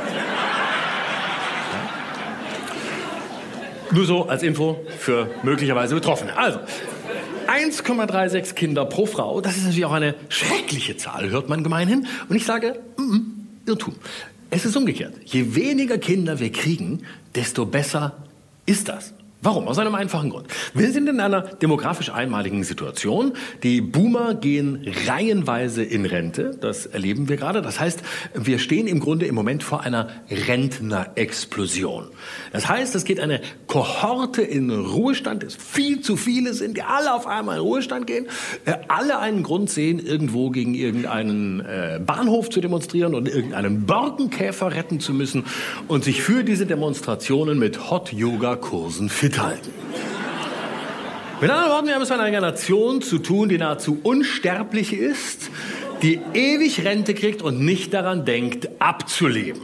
Nur so als Info für möglicherweise Betroffene. Also, eins Komma sechsunddreißig Kinder pro Frau, das ist natürlich auch eine schreckliche Zahl, hört man gemeinhin. Und ich sage, mm, Irrtum. Es ist umgekehrt. Je weniger Kinder wir kriegen, desto besser ist das. Warum? Aus einem einfachen Grund. Wir sind in einer demografisch einmaligen Situation. Die Boomer gehen reihenweise in Rente. Das erleben wir gerade. Das heißt, wir stehen im Grunde im Moment vor einer Rentnerexplosion. Das heißt, es geht eine Kohorte in Ruhestand. Es viel zu viele sind, die alle auf einmal in Ruhestand gehen. Alle einen Grund sehen, irgendwo gegen irgendeinen äh, Bahnhof zu demonstrieren und irgendeinen Borkenkäfer retten zu müssen und sich für diese Demonstrationen mit Hot-Yoga-Kursen fit halten. Mit anderen Worten, wir haben es mit einer Nation zu tun, die nahezu unsterblich ist, die ewig Rente kriegt und nicht daran denkt, abzuleben.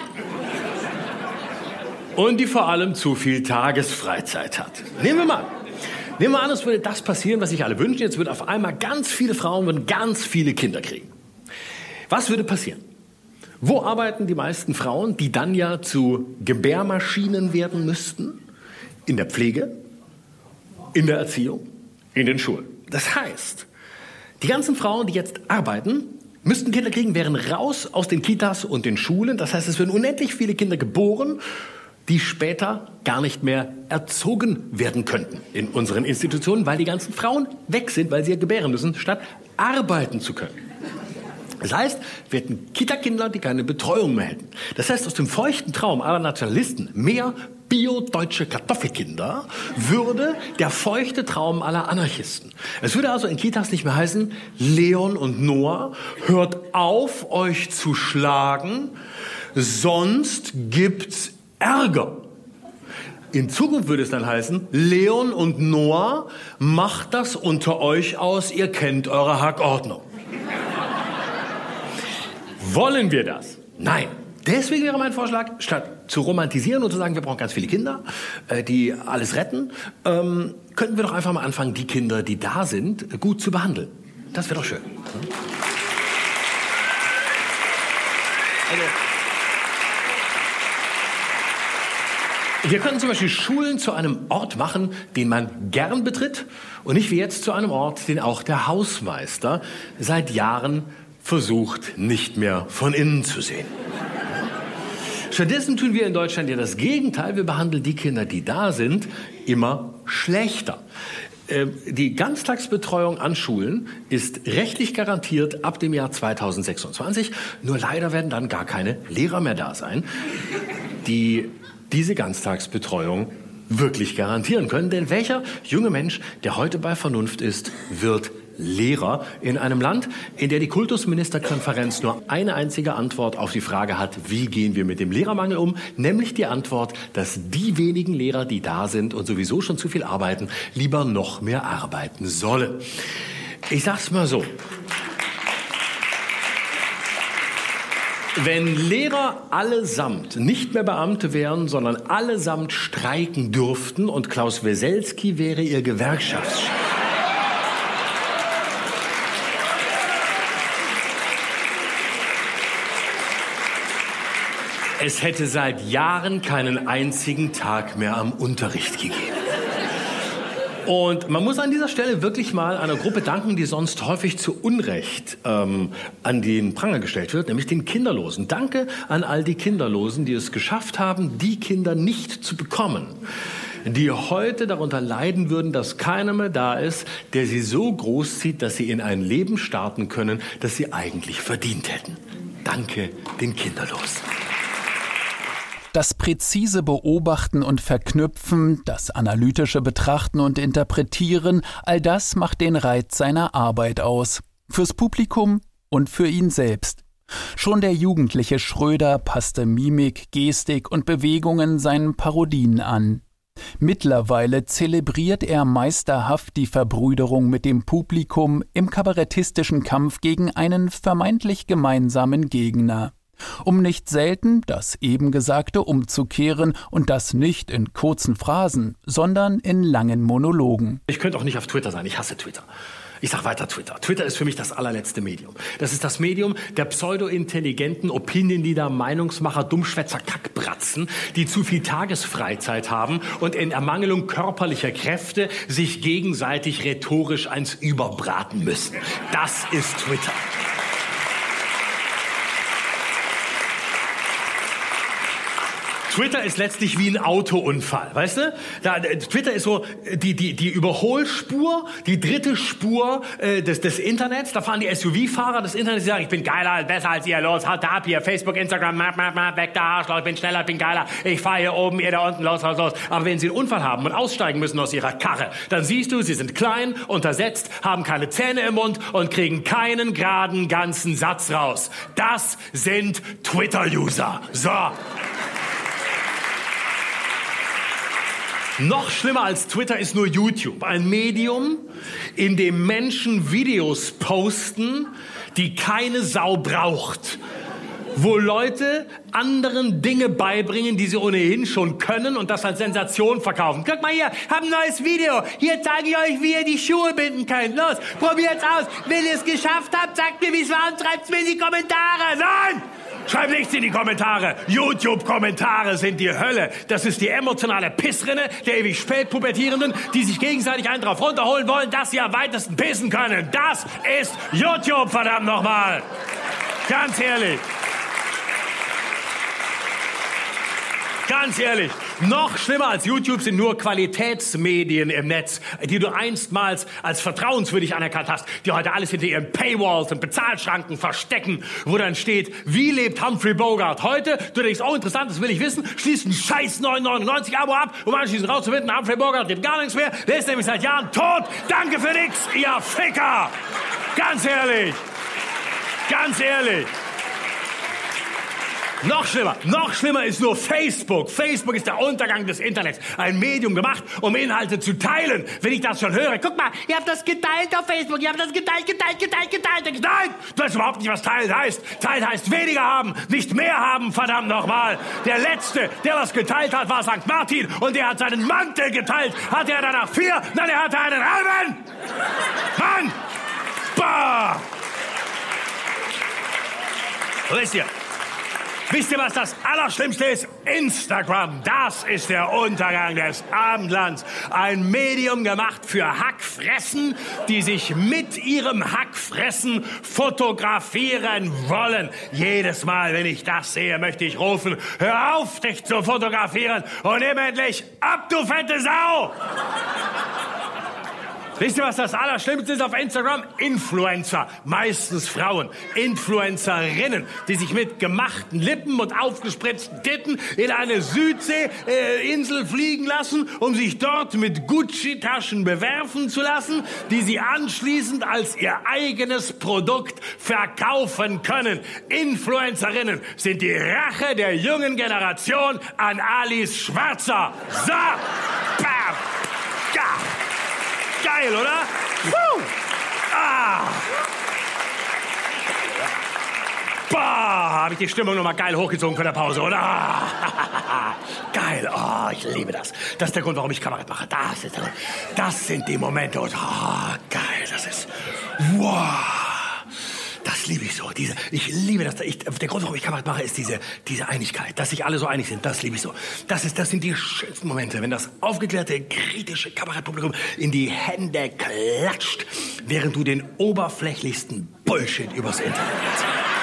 Und die vor allem zu viel Tagesfreizeit hat. Nehmen wir mal. Nehmen wir an, es würde das passieren, was sich alle wünschen. Jetzt würden auf einmal ganz viele Frauen und ganz viele Kinder kriegen. Was würde passieren? Wo arbeiten die meisten Frauen, die dann ja zu Gebärmaschinen werden müssten? In der Pflege, in der Erziehung, in den Schulen. Das heißt, die ganzen Frauen, die jetzt arbeiten, müssten Kinder kriegen, wären raus aus den Kitas und den Schulen. Das heißt, es würden unendlich viele Kinder geboren, die später gar nicht mehr erzogen werden könnten in unseren Institutionen, weil die ganzen Frauen weg sind, weil sie ja gebären müssen, statt arbeiten zu können. Das heißt, wir hätten Kita-Kinder, die keine Betreuung mehr hätten. Das heißt, aus dem feuchten Traum aller Nationalisten, mehr bio-deutsche Kartoffelkinder, würde der feuchte Traum aller Anarchisten. Es würde also in Kitas nicht mehr heißen, Leon und Noah, hört auf, euch zu schlagen, sonst gibt's Ärger. In Zukunft würde es dann heißen, Leon und Noah, macht das unter euch aus, ihr kennt eure Hackordnung. Wollen wir das? Nein. Deswegen wäre mein Vorschlag, statt zu romantisieren und zu sagen, wir brauchen ganz viele Kinder, äh, die alles retten, ähm, könnten wir doch einfach mal anfangen, die Kinder, die da sind, gut zu behandeln. Das wäre doch schön. Also, wir können zum Beispiel Schulen zu einem Ort machen, den man gern betritt und nicht wie jetzt zu einem Ort, den auch der Hausmeister seit Jahren versucht, nicht mehr von innen zu sehen. Stattdessen tun wir in Deutschland ja das Gegenteil. Wir behandeln die Kinder, die da sind, immer schlechter. Die Ganztagsbetreuung an Schulen ist rechtlich garantiert ab dem Jahr zweitausendsechsundzwanzig. Nur leider werden dann gar keine Lehrer mehr da sein, die diese Ganztagsbetreuung wirklich garantieren können. Denn welcher junge Mensch, der heute bei Vernunft ist, wird Lehrer in einem Land, in der die Kultusministerkonferenz nur eine einzige Antwort auf die Frage hat, wie gehen wir mit dem Lehrermangel um, nämlich die Antwort, dass die wenigen Lehrer, die da sind und sowieso schon zu viel arbeiten, lieber noch mehr arbeiten sollen. Ich sag's mal so. Wenn Lehrer allesamt nicht mehr Beamte wären, sondern allesamt streiken dürften und Klaus Weselski wäre ihr Gewerkschaftschef. Es hätte seit Jahren keinen einzigen Tag mehr am Unterricht gegeben. Und man muss an dieser Stelle wirklich mal einer Gruppe danken, die sonst häufig zu Unrecht ähm, an den Pranger gestellt wird, nämlich den Kinderlosen. Danke an all die Kinderlosen, die es geschafft haben, die Kinder nicht zu bekommen, die heute darunter leiden würden, dass keiner mehr da ist, der sie so großzieht, dass sie in ein Leben starten können, das sie eigentlich verdient hätten. Danke den Kinderlosen. Das präzise Beobachten und Verknüpfen, das analytische Betrachten und Interpretieren, all das macht den Reiz seiner Arbeit aus. Fürs Publikum und für ihn selbst. Schon der jugendliche Schröder passte Mimik, Gestik und Bewegungen seinen Parodien an. Mittlerweile zelebriert er meisterhaft die Verbrüderung mit dem Publikum im kabarettistischen Kampf gegen einen vermeintlich gemeinsamen Gegner. Um nicht selten das eben Gesagte umzukehren und das nicht in kurzen Phrasen, sondern in langen Monologen. Ich könnte auch nicht auf Twitter sein, ich hasse Twitter. Ich sag weiter Twitter. Twitter ist für mich das allerletzte Medium. Das ist das Medium der pseudo-intelligenten Opinion-Leader, Meinungsmacher, Dummschwätzer, Kackbratzen, die zu viel Tagesfreizeit haben und in Ermangelung körperlicher Kräfte sich gegenseitig rhetorisch eins überbraten müssen. Das ist Twitter. Twitter ist letztlich wie ein Autounfall, weißt du? Da, Twitter ist so die, die, die Überholspur, die dritte Spur äh, des, des Internets. Da fahren die S U V-Fahrer des Internets, die sagen, ich bin geiler, besser als ihr, los, haut ab hier, Facebook, Instagram, map, map, map, weg da, Arschloch, ich bin schneller, ich bin geiler, ich fahre hier oben, ihr da unten, los, los, los. Aber wenn sie einen Unfall haben und aussteigen müssen aus ihrer Karre, dann siehst du, sie sind klein, untersetzt, haben keine Zähne im Mund und kriegen keinen geraden ganzen Satz raus. Das sind Twitter-User. So. Noch schlimmer als Twitter ist nur YouTube. Ein Medium, in dem Menschen Videos posten, die keine Sau braucht. Wo Leute anderen Dinge beibringen, die sie ohnehin schon können und das als Sensation verkaufen. Guck mal hier, hab ein neues Video. Hier zeige ich euch, wie ihr die Schuhe binden könnt. Los, probiert's aus. Wenn ihr es geschafft habt, sagt mir, wie es war und schreibt's mir in die Kommentare. Nein! Schreib nichts in die Kommentare. YouTube-Kommentare sind die Hölle. Das ist die emotionale Pissrinne der ewig spät Pubertierenden, die sich gegenseitig einen drauf runterholen wollen, dass sie am weitesten pissen können. Das ist YouTube, verdammt nochmal. Ganz ehrlich. Ganz ehrlich, noch schlimmer als YouTube sind nur Qualitätsmedien im Netz, die du einstmals als vertrauenswürdig anerkannt hast, die heute alles hinter ihren Paywalls und Bezahlschranken verstecken, wo dann steht, wie lebt Humphrey Bogart heute? Du denkst, oh interessant, das will ich wissen, schließt ein scheiß neun neunundneunzig Abo ab, um anschließend rauszufinden, Humphrey Bogart lebt gar nichts mehr, der ist nämlich seit Jahren tot. Danke für nix, ihr Ficker! Ganz ehrlich, ganz ehrlich. Noch schlimmer, noch schlimmer ist nur Facebook. Facebook ist der Untergang des Internets. Ein Medium gemacht, um Inhalte zu teilen. Wenn ich das schon höre, guck mal, ihr habt das geteilt auf Facebook, ihr habt das geteilt, geteilt, geteilt, geteilt. Nein, du weißt überhaupt nicht, was teilen heißt. Teilen heißt weniger haben, nicht mehr haben, verdammt nochmal. Der Letzte, der was geteilt hat, war Sankt Martin und der hat seinen Mantel geteilt. Hatte er danach vier? Nein, er hatte einen halben. Mann! Bah! Wisst ihr? Wisst ihr, was das Allerschlimmste ist? Instagram, das ist der Untergang des Abendlands. Ein Medium gemacht für Hackfressen, die sich mit ihrem Hackfressen fotografieren wollen. Jedes Mal, wenn ich das sehe, möchte ich rufen, hör auf, dich zu fotografieren und nimm endlich ab, du fette Sau! Wisst ihr, was das Allerschlimmste ist auf Instagram? Influencer, meistens Frauen, Influencerinnen, die sich mit gemachten Lippen und aufgespritzten Titten in eine Südseeinsel äh, fliegen lassen, um sich dort mit Gucci-Taschen bewerfen zu lassen, die sie anschließend als ihr eigenes Produkt verkaufen können. Influencerinnen sind die Rache der jungen Generation an Alice Schwarzer. So, bam, ja. Geil, oder? Puh. Ah. Boah, habe ich die Stimmung noch mal geil hochgezogen für der Pause, oder? Geil, oh, ich liebe das. Das ist der Grund, warum ich Kabarett mache. Das, ist, das sind die Momente, und oh, geil, das ist, wow. Das liebe ich so. Diese, ich liebe das. Ich, der Grund, warum ich Kabarett mache, ist diese, diese Einigkeit. Dass sich alle so einig sind, das liebe ich so. Das, ist, das sind die schönsten Momente, wenn das aufgeklärte, kritische Kabarettpublikum in die Hände klatscht, während du den oberflächlichsten Bullshit übers Internet erzählst.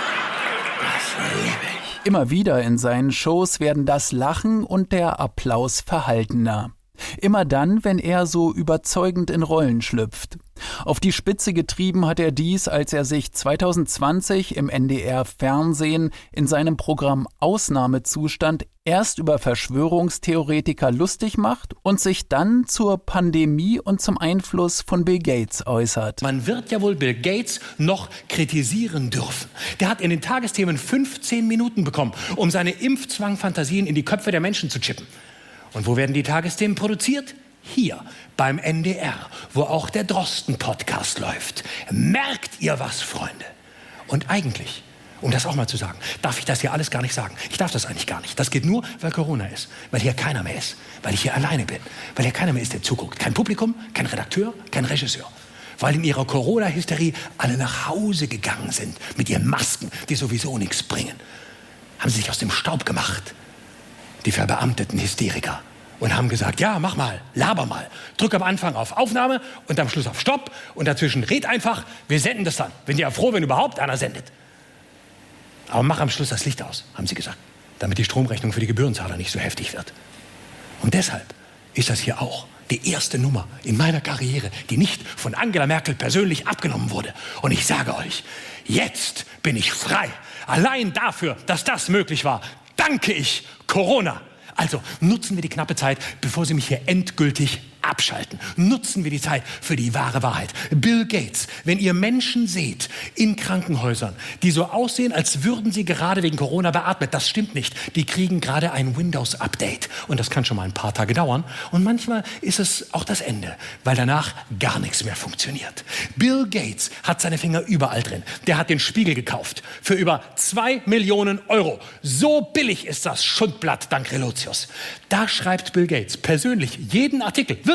Das liebe ich. Immer wieder in seinen Shows werden das Lachen und der Applaus verhaltener. Immer dann, wenn er so überzeugend in Rollen schlüpft. Auf die Spitze getrieben hat er dies, als er sich zwanzig zwanzig im N D R-Fernsehen in seinem Programm Ausnahmezustand erst über Verschwörungstheoretiker lustig macht und sich dann zur Pandemie und zum Einfluss von Bill Gates äußert. Man wird ja wohl Bill Gates noch kritisieren dürfen. Der hat in den Tagesthemen fünfzehn Minuten bekommen, um seine Impfzwangfantasien in die Köpfe der Menschen zu chippen. Und wo werden die Tagesthemen produziert? Hier, beim N D R, wo auch der Drosten-Podcast läuft. Merkt ihr was, Freunde? Und eigentlich, um das auch mal zu sagen, darf ich das hier alles gar nicht sagen. Ich darf das eigentlich gar nicht. Das geht nur, weil Corona ist. Weil hier keiner mehr ist. Weil ich hier alleine bin. Weil hier keiner mehr ist, der zuguckt. Kein Publikum, kein Redakteur, kein Regisseur. Weil in ihrer Corona-Hysterie alle nach Hause gegangen sind. Mit ihren Masken, die sowieso nichts bringen. Haben sie sich aus dem Staub gemacht. Die verbeamteten Hysteriker. Und haben gesagt, ja, mach mal, laber mal. Drück am Anfang auf Aufnahme und am Schluss auf Stopp. Und dazwischen red einfach, wir senden das dann. Bin ja froh, wenn überhaupt einer sendet. Aber mach am Schluss das Licht aus, haben sie gesagt. Damit die Stromrechnung für die Gebührenzahler nicht so heftig wird. Und deshalb ist das hier auch die erste Nummer in meiner Karriere, die nicht von Angela Merkel persönlich abgenommen wurde. Und ich sage euch, jetzt bin ich frei. Allein dafür, dass das möglich war, danke ich Corona. Also nutzen wir die knappe Zeit, bevor Sie mich hier endgültig abschalten. Nutzen wir die Zeit für die wahre Wahrheit. Bill Gates, wenn ihr Menschen seht in Krankenhäusern, die so aussehen, als würden sie gerade wegen Corona beatmet, das stimmt nicht. Die kriegen gerade ein Windows-Update. Und das kann schon mal ein paar Tage dauern. Und manchmal ist es auch das Ende, weil danach gar nichts mehr funktioniert. Bill Gates hat seine Finger überall drin. Der hat den Spiegel gekauft für über zwei Millionen Euro. So billig ist das Schundblatt dank Relotius. Da schreibt Bill Gates persönlich jeden Artikel, wirklich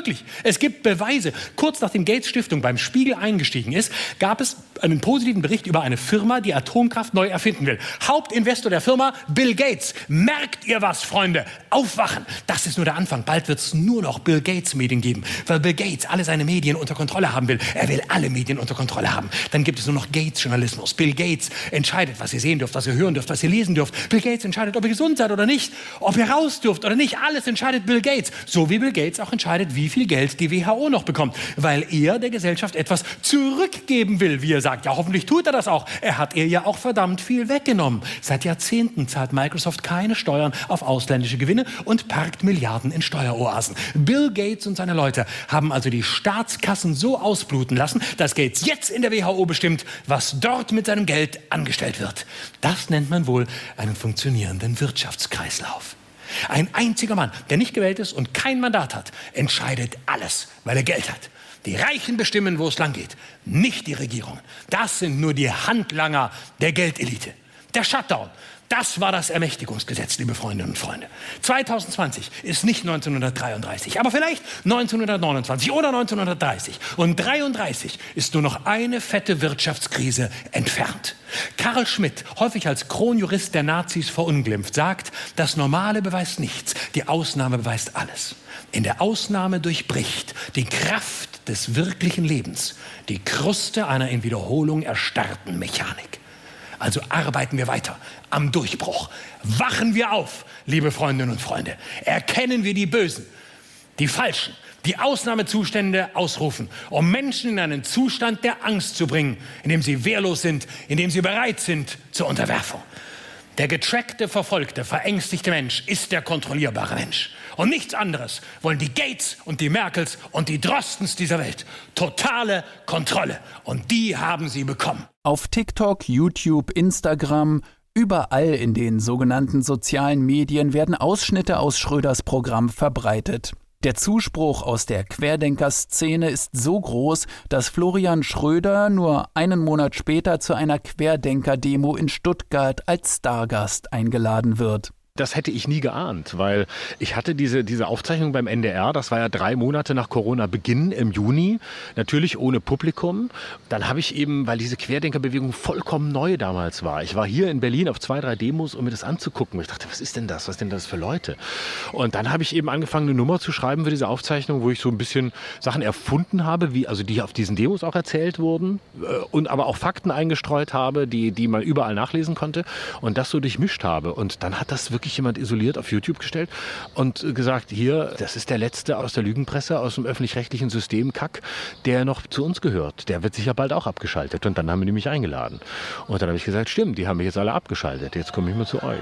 Wirklich, es gibt Beweise. Kurz nachdem Gates Stiftung beim Spiegel eingestiegen ist, gab es einen positiven Bericht über eine Firma, die Atomkraft neu erfinden will. Hauptinvestor der Firma, Bill Gates. Merkt ihr was, Freunde? Aufwachen. Das ist nur der Anfang. Bald wird es nur noch Bill Gates Medien geben, weil Bill Gates alle seine Medien unter Kontrolle haben will. Er will alle Medien unter Kontrolle haben. Dann gibt es nur noch Gates-Journalismus. Bill Gates entscheidet, was ihr sehen dürft, was ihr hören dürft, was ihr lesen dürft. Bill Gates entscheidet, ob ihr gesund seid oder nicht, ob ihr raus dürft oder nicht. Alles entscheidet Bill Gates. So wie Bill Gates auch entscheidet, wie viel Geld die W H O noch bekommt, weil er der Gesellschaft etwas zurückgeben will, wie er sagt. Ja, hoffentlich tut er das auch. Er hat ihr ja auch verdammt viel weggenommen. Seit Jahrzehnten zahlt Microsoft keine Steuern auf ausländische Gewinne und parkt Milliarden in Steueroasen. Bill Gates und seine Leute haben also die Staatskassen so ausbluten lassen, dass Gates jetzt in der W H O bestimmt, was dort mit seinem Geld angestellt wird. Das nennt man wohl einen funktionierenden Wirtschaftskreislauf. Ein einziger Mann, der nicht gewählt ist und kein Mandat hat, entscheidet alles, weil er Geld hat. Die Reichen bestimmen, wo es lang geht, nicht die Regierung. Das sind nur die Handlanger der Geldelite. Der Shutdown, das war das Ermächtigungsgesetz, liebe Freundinnen und Freunde. zwanzig zwanzig ist nicht neunzehnhundertdreiunddreißig, aber vielleicht neunzehnhundertneunundzwanzig oder neunzehnhundertdreißig. Und dreiunddreißig ist nur noch eine fette Wirtschaftskrise entfernt. Carl Schmitt, häufig als Kronjurist der Nazis verunglimpft, sagt, das Normale beweist nichts, die Ausnahme beweist alles. In der Ausnahme durchbricht die Kraft des wirklichen Lebens die Kruste einer in Wiederholung erstarrten Mechanik. Also arbeiten wir weiter am Durchbruch. Wachen wir auf, liebe Freundinnen und Freunde. Erkennen wir die Bösen, die Falschen, die Ausnahmezustände ausrufen, um Menschen in einen Zustand der Angst zu bringen, in dem sie wehrlos sind, in dem sie bereit sind zur Unterwerfung. Der getrackte, verfolgte, verängstigte Mensch ist der kontrollierbare Mensch. Und nichts anderes wollen die Gates und die Merkels und die Drostens dieser Welt. Totale Kontrolle. Und die haben sie bekommen. Auf TikTok, YouTube, Instagram, überall in den sogenannten sozialen Medien werden Ausschnitte aus Schröders Programm verbreitet. Der Zuspruch aus der Querdenker-Szene ist so groß, dass Florian Schröder nur einen Monat später zu einer Querdenker-Demo in Stuttgart als Stargast eingeladen wird. Das hätte ich nie geahnt, weil ich hatte diese, diese Aufzeichnung beim N D R, das war ja drei Monate nach Corona-Beginn im Juni, natürlich ohne Publikum. Dann habe ich eben, weil diese Querdenkerbewegung vollkommen neu damals war, ich war hier in Berlin auf zwei, drei Demos, um mir das anzugucken. Ich dachte, was ist denn das, was sind das für Leute? Und dann habe ich eben angefangen, eine Nummer zu schreiben für diese Aufzeichnung, wo ich so ein bisschen Sachen erfunden habe, wie, also die auf diesen Demos auch erzählt wurden und aber auch Fakten eingestreut habe, die, die man überall nachlesen konnte und das so durchmischt habe. Und dann hat das wirklich jemand isoliert auf YouTube gestellt und gesagt, hier, das ist der Letzte aus der Lügenpresse, aus dem öffentlich-rechtlichen System Kack, der noch zu uns gehört. Der wird sicher bald auch abgeschaltet. Und dann haben die mich eingeladen. Und dann habe ich gesagt, stimmt, die haben mich jetzt alle abgeschaltet. Jetzt komme ich mal zu euch.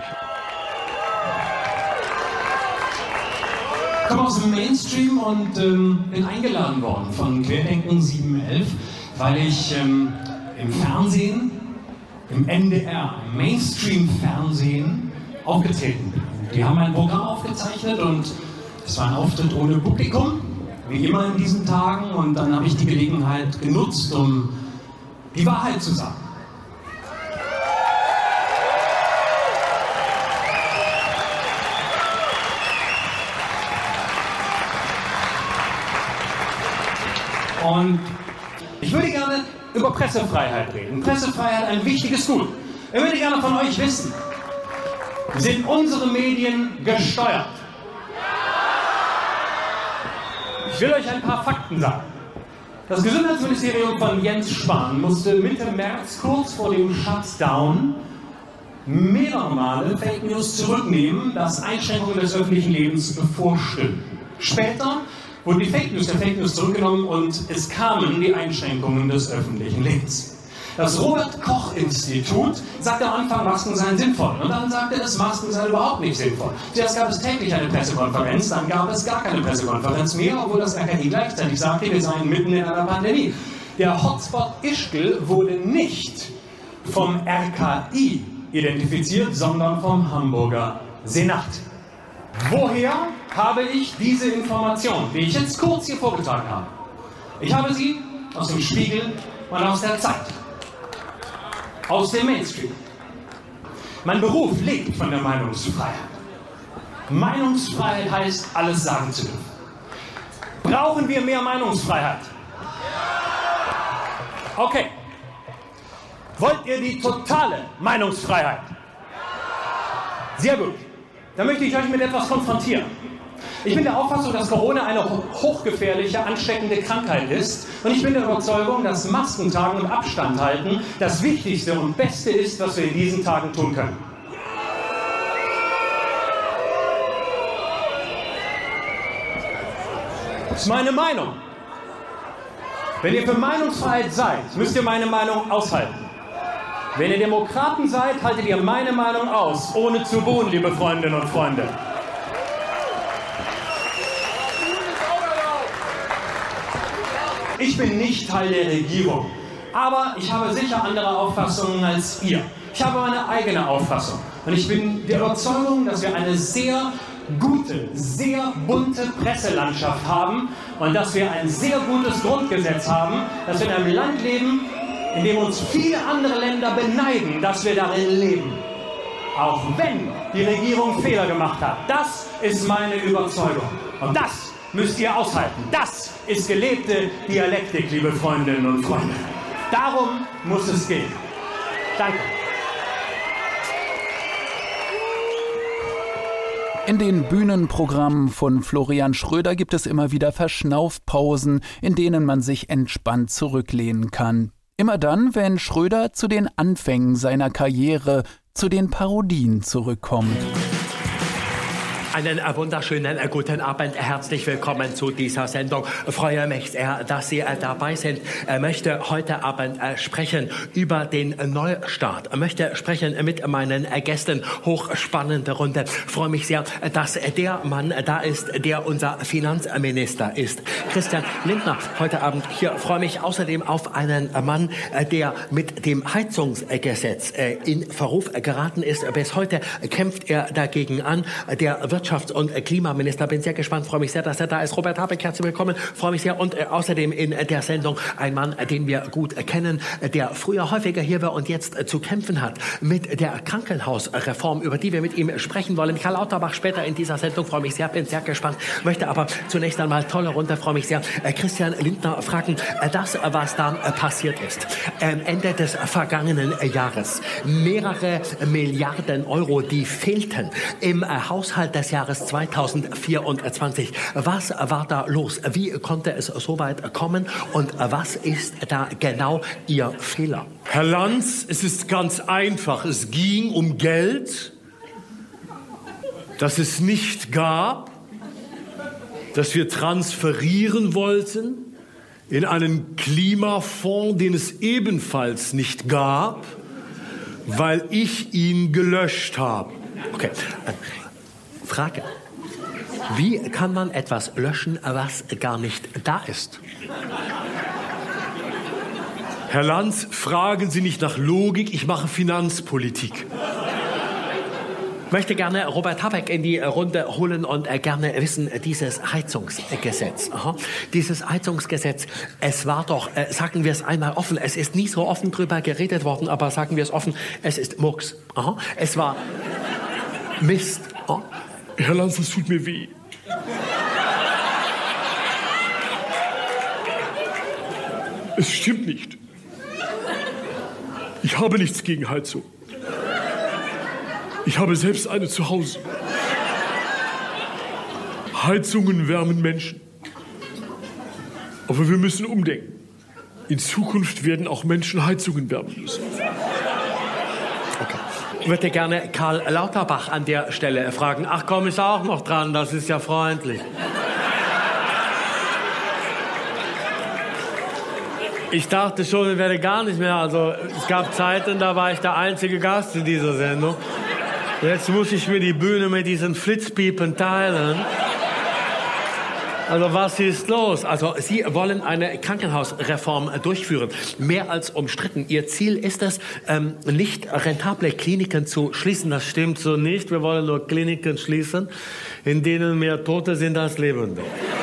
Ich komme aus dem Mainstream und ähm, bin eingeladen worden von Querdenken sieben elf, weil ich ähm, im Fernsehen, im N D R, im Mainstream-Fernsehen aufgetreten bin. Die haben ein Programm aufgezeichnet und es war ein Auftritt ohne Publikum, wie immer in diesen Tagen. Und dann habe ich die Gelegenheit genutzt, um die Wahrheit zu sagen. Und ich würde gerne über Pressefreiheit reden. Pressefreiheit ein wichtiges Gut. Ich würde gerne von euch wissen, sind unsere Medien gesteuert? Ich will euch ein paar Fakten sagen. Das Gesundheitsministerium von Jens Spahn musste Mitte März, kurz vor dem Shutdown, mehrere Male Fake News zurücknehmen, dass Einschränkungen des öffentlichen Lebens bevorstünden. Später wurden die Fake News der Fake News zurückgenommen und es kamen die Einschränkungen des öffentlichen Lebens. Das Robert-Koch-Institut sagte am Anfang, Masken seien sinnvoll. Und dann sagte es, Masken seien überhaupt nicht sinnvoll. Zuerst gab es täglich eine Pressekonferenz, dann gab es gar keine Pressekonferenz mehr, obwohl das R K I gleichzeitig sagte, wir seien mitten in einer Pandemie. Der Hotspot Ischgl wurde nicht vom R K I identifiziert, sondern vom Hamburger Senat. Woher habe ich diese Information, die ich jetzt kurz hier vorgetragen habe? Ich habe sie aus dem Spiegel und aus der Zeit. Aus dem Mainstream. Mein Beruf lebt von der Meinungsfreiheit. Meinungsfreiheit heißt, alles sagen zu dürfen. Brauchen wir mehr Meinungsfreiheit? Okay. Wollt ihr die totale Meinungsfreiheit? Sehr gut. Dann möchte ich euch mit etwas konfrontieren. Ich bin der Auffassung, dass Corona eine hochgefährliche, ansteckende Krankheit ist. Und ich bin der Überzeugung, dass Masken tragen und Abstand halten das Wichtigste und Beste ist, was wir in diesen Tagen tun können. Das ist meine Meinung. Wenn ihr für Meinungsfreiheit seid, müsst ihr meine Meinung aushalten. Wenn ihr Demokraten seid, haltet ihr meine Meinung aus, ohne zu buhen, liebe Freundinnen und Freunde. Ich bin nicht Teil der Regierung, aber ich habe sicher andere Auffassungen als ihr. Ich habe meine eigene Auffassung und ich bin der Überzeugung, dass wir eine sehr gute, sehr bunte Presselandschaft haben und dass wir ein sehr gutes Grundgesetz haben, dass wir in einem Land leben, in dem uns viele andere Länder beneiden, dass wir darin leben. Auch wenn die Regierung Fehler gemacht hat. Das ist meine Überzeugung. Und das müsst ihr aushalten. Das ist gelebte Dialektik, liebe Freundinnen und Freunde. Darum muss es gehen. Danke. In den Bühnenprogrammen von Florian Schröder gibt es immer wieder Verschnaufpausen, in denen man sich entspannt zurücklehnen kann. Immer dann, wenn Schröder zu den Anfängen seiner Karriere, zu den Parodien zurückkommt. Einen wunderschönen guten Abend, herzlich willkommen zu dieser Sendung. Ich freue mich sehr, dass Sie dabei sind. Ich möchte heute Abend sprechen über den Neustart. Ich möchte sprechen mit meinen Gästen, hochspannende Runde. Ich freue mich sehr, dass der Mann da ist, der unser Finanzminister ist. Christian Lindner, heute Abend hier. Ich freue mich außerdem auf einen Mann, der mit dem Heizungsgesetz in Verruf geraten ist. Bis heute kämpft er dagegen an. Der Wirtschafts- und Klimaminister. Bin sehr gespannt, freue mich sehr, dass er da ist. Robert Habeck, herzlich willkommen, freue mich sehr. Und äh, außerdem in äh, der Sendung ein Mann, äh, den wir gut äh, kennen, äh, der früher häufiger hier war und jetzt äh, zu kämpfen hat mit der Krankenhausreform, über die wir mit ihm sprechen wollen. Karl Lauterbach später in dieser Sendung, freue mich sehr, bin sehr gespannt. Möchte aber zunächst einmal, tolle Runde, freue mich sehr, äh, Christian Lindner fragen, äh, das, äh, was da äh, passiert ist. Ähm, Ende des vergangenen äh, Jahres. Mehrere Milliarden Euro, die fehlten im äh, Haushalt des Jahres zweitausendvierundzwanzig. Was war da los? Wie konnte es so weit kommen? Und was ist da genau Ihr Fehler? Herr Lanz, es ist ganz einfach. Es ging um Geld, das es nicht gab, das wir transferieren wollten in einen Klimafonds, den es ebenfalls nicht gab, weil ich ihn gelöscht habe. Okay. Frage. Wie kann man etwas löschen, was gar nicht da ist? Herr Lanz, fragen Sie nicht nach Logik, ich mache Finanzpolitik. Ich möchte gerne Robert Habeck in die Runde holen und äh, gerne wissen, dieses Heizungsgesetz. Aha. Dieses Heizungsgesetz, es war doch, äh, sagen wir es einmal offen, es ist nie so offen drüber geredet worden, aber sagen wir es offen, es ist Murks. Aha. Es war Mist. Aha. Herr Lanz, es tut mir weh. Es stimmt nicht. Ich habe nichts gegen Heizung. Ich habe selbst eine zu Hause. Heizungen wärmen Menschen. Aber wir müssen umdenken. In Zukunft werden auch Menschen Heizungen wärmen müssen. Ich würde gerne Karl Lauterbach an der Stelle fragen. Ach komm, ist auch noch dran, das ist ja freundlich. Ich dachte schon, ich werde gar nicht mehr. Also es gab Zeiten, da war ich der einzige Gast in dieser Sendung. Jetzt muss ich mir die Bühne mit diesen Flitzpiepen teilen. Also was ist los? Also Sie wollen eine Krankenhausreform durchführen, mehr als umstritten. Ihr Ziel ist es, ähm, nicht rentable Kliniken zu schließen. Das stimmt so nicht. Wir wollen nur Kliniken schließen, in denen mehr Tote sind als Lebende.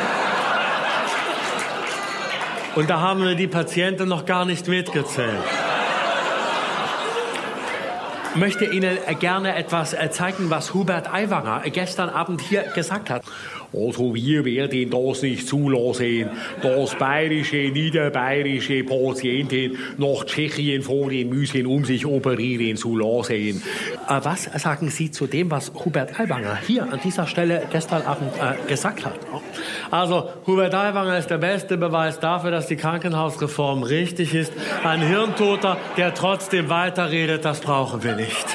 Und da haben wir die Patienten noch gar nicht mitgezählt. Ich möchte Ihnen gerne etwas zeigen, was Hubert Aiwanger gestern Abend hier gesagt hat. Also wir werden das nicht zulassen, dass bayerische, niederbayerische Patienten nach Tschechien fahren müssen, um sich operieren zu lassen. Äh, was sagen Sie zu dem, was Hubert Aiwanger hier an dieser Stelle gestern Abend äh, gesagt hat? Also Hubert Aiwanger ist der beste Beweis dafür, dass die Krankenhausreform richtig ist. Ein Hirntoter, der trotzdem weiterredet, das brauchen wir nicht.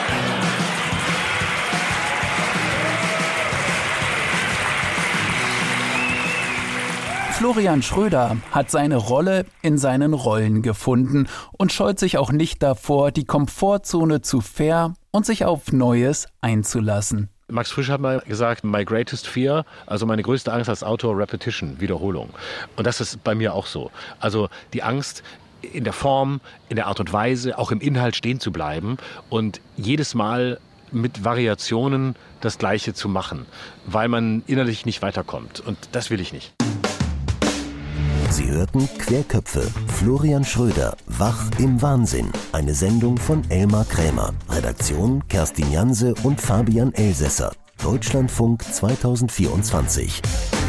Florian Schröder hat seine Rolle in seinen Rollen gefunden und scheut sich auch nicht davor, die Komfortzone zu ver- und sich auf Neues einzulassen. Max Frisch hat mal gesagt, my greatest fear, also meine größte Angst als Autor, Repetition, Wiederholung. Und das ist bei mir auch so. Also die Angst, in der Form, in der Art und Weise, auch im Inhalt stehen zu bleiben und jedes Mal mit Variationen das Gleiche zu machen, weil man innerlich nicht weiterkommt. Und das will ich nicht. Sie hörten Querköpfe. Florian Schröder, Wach im Wahnsinn. Eine Sendung von Elmar Krämer. Redaktion Kerstin Janse und Fabian Elsässer. Deutschlandfunk zweitausendvierundzwanzig.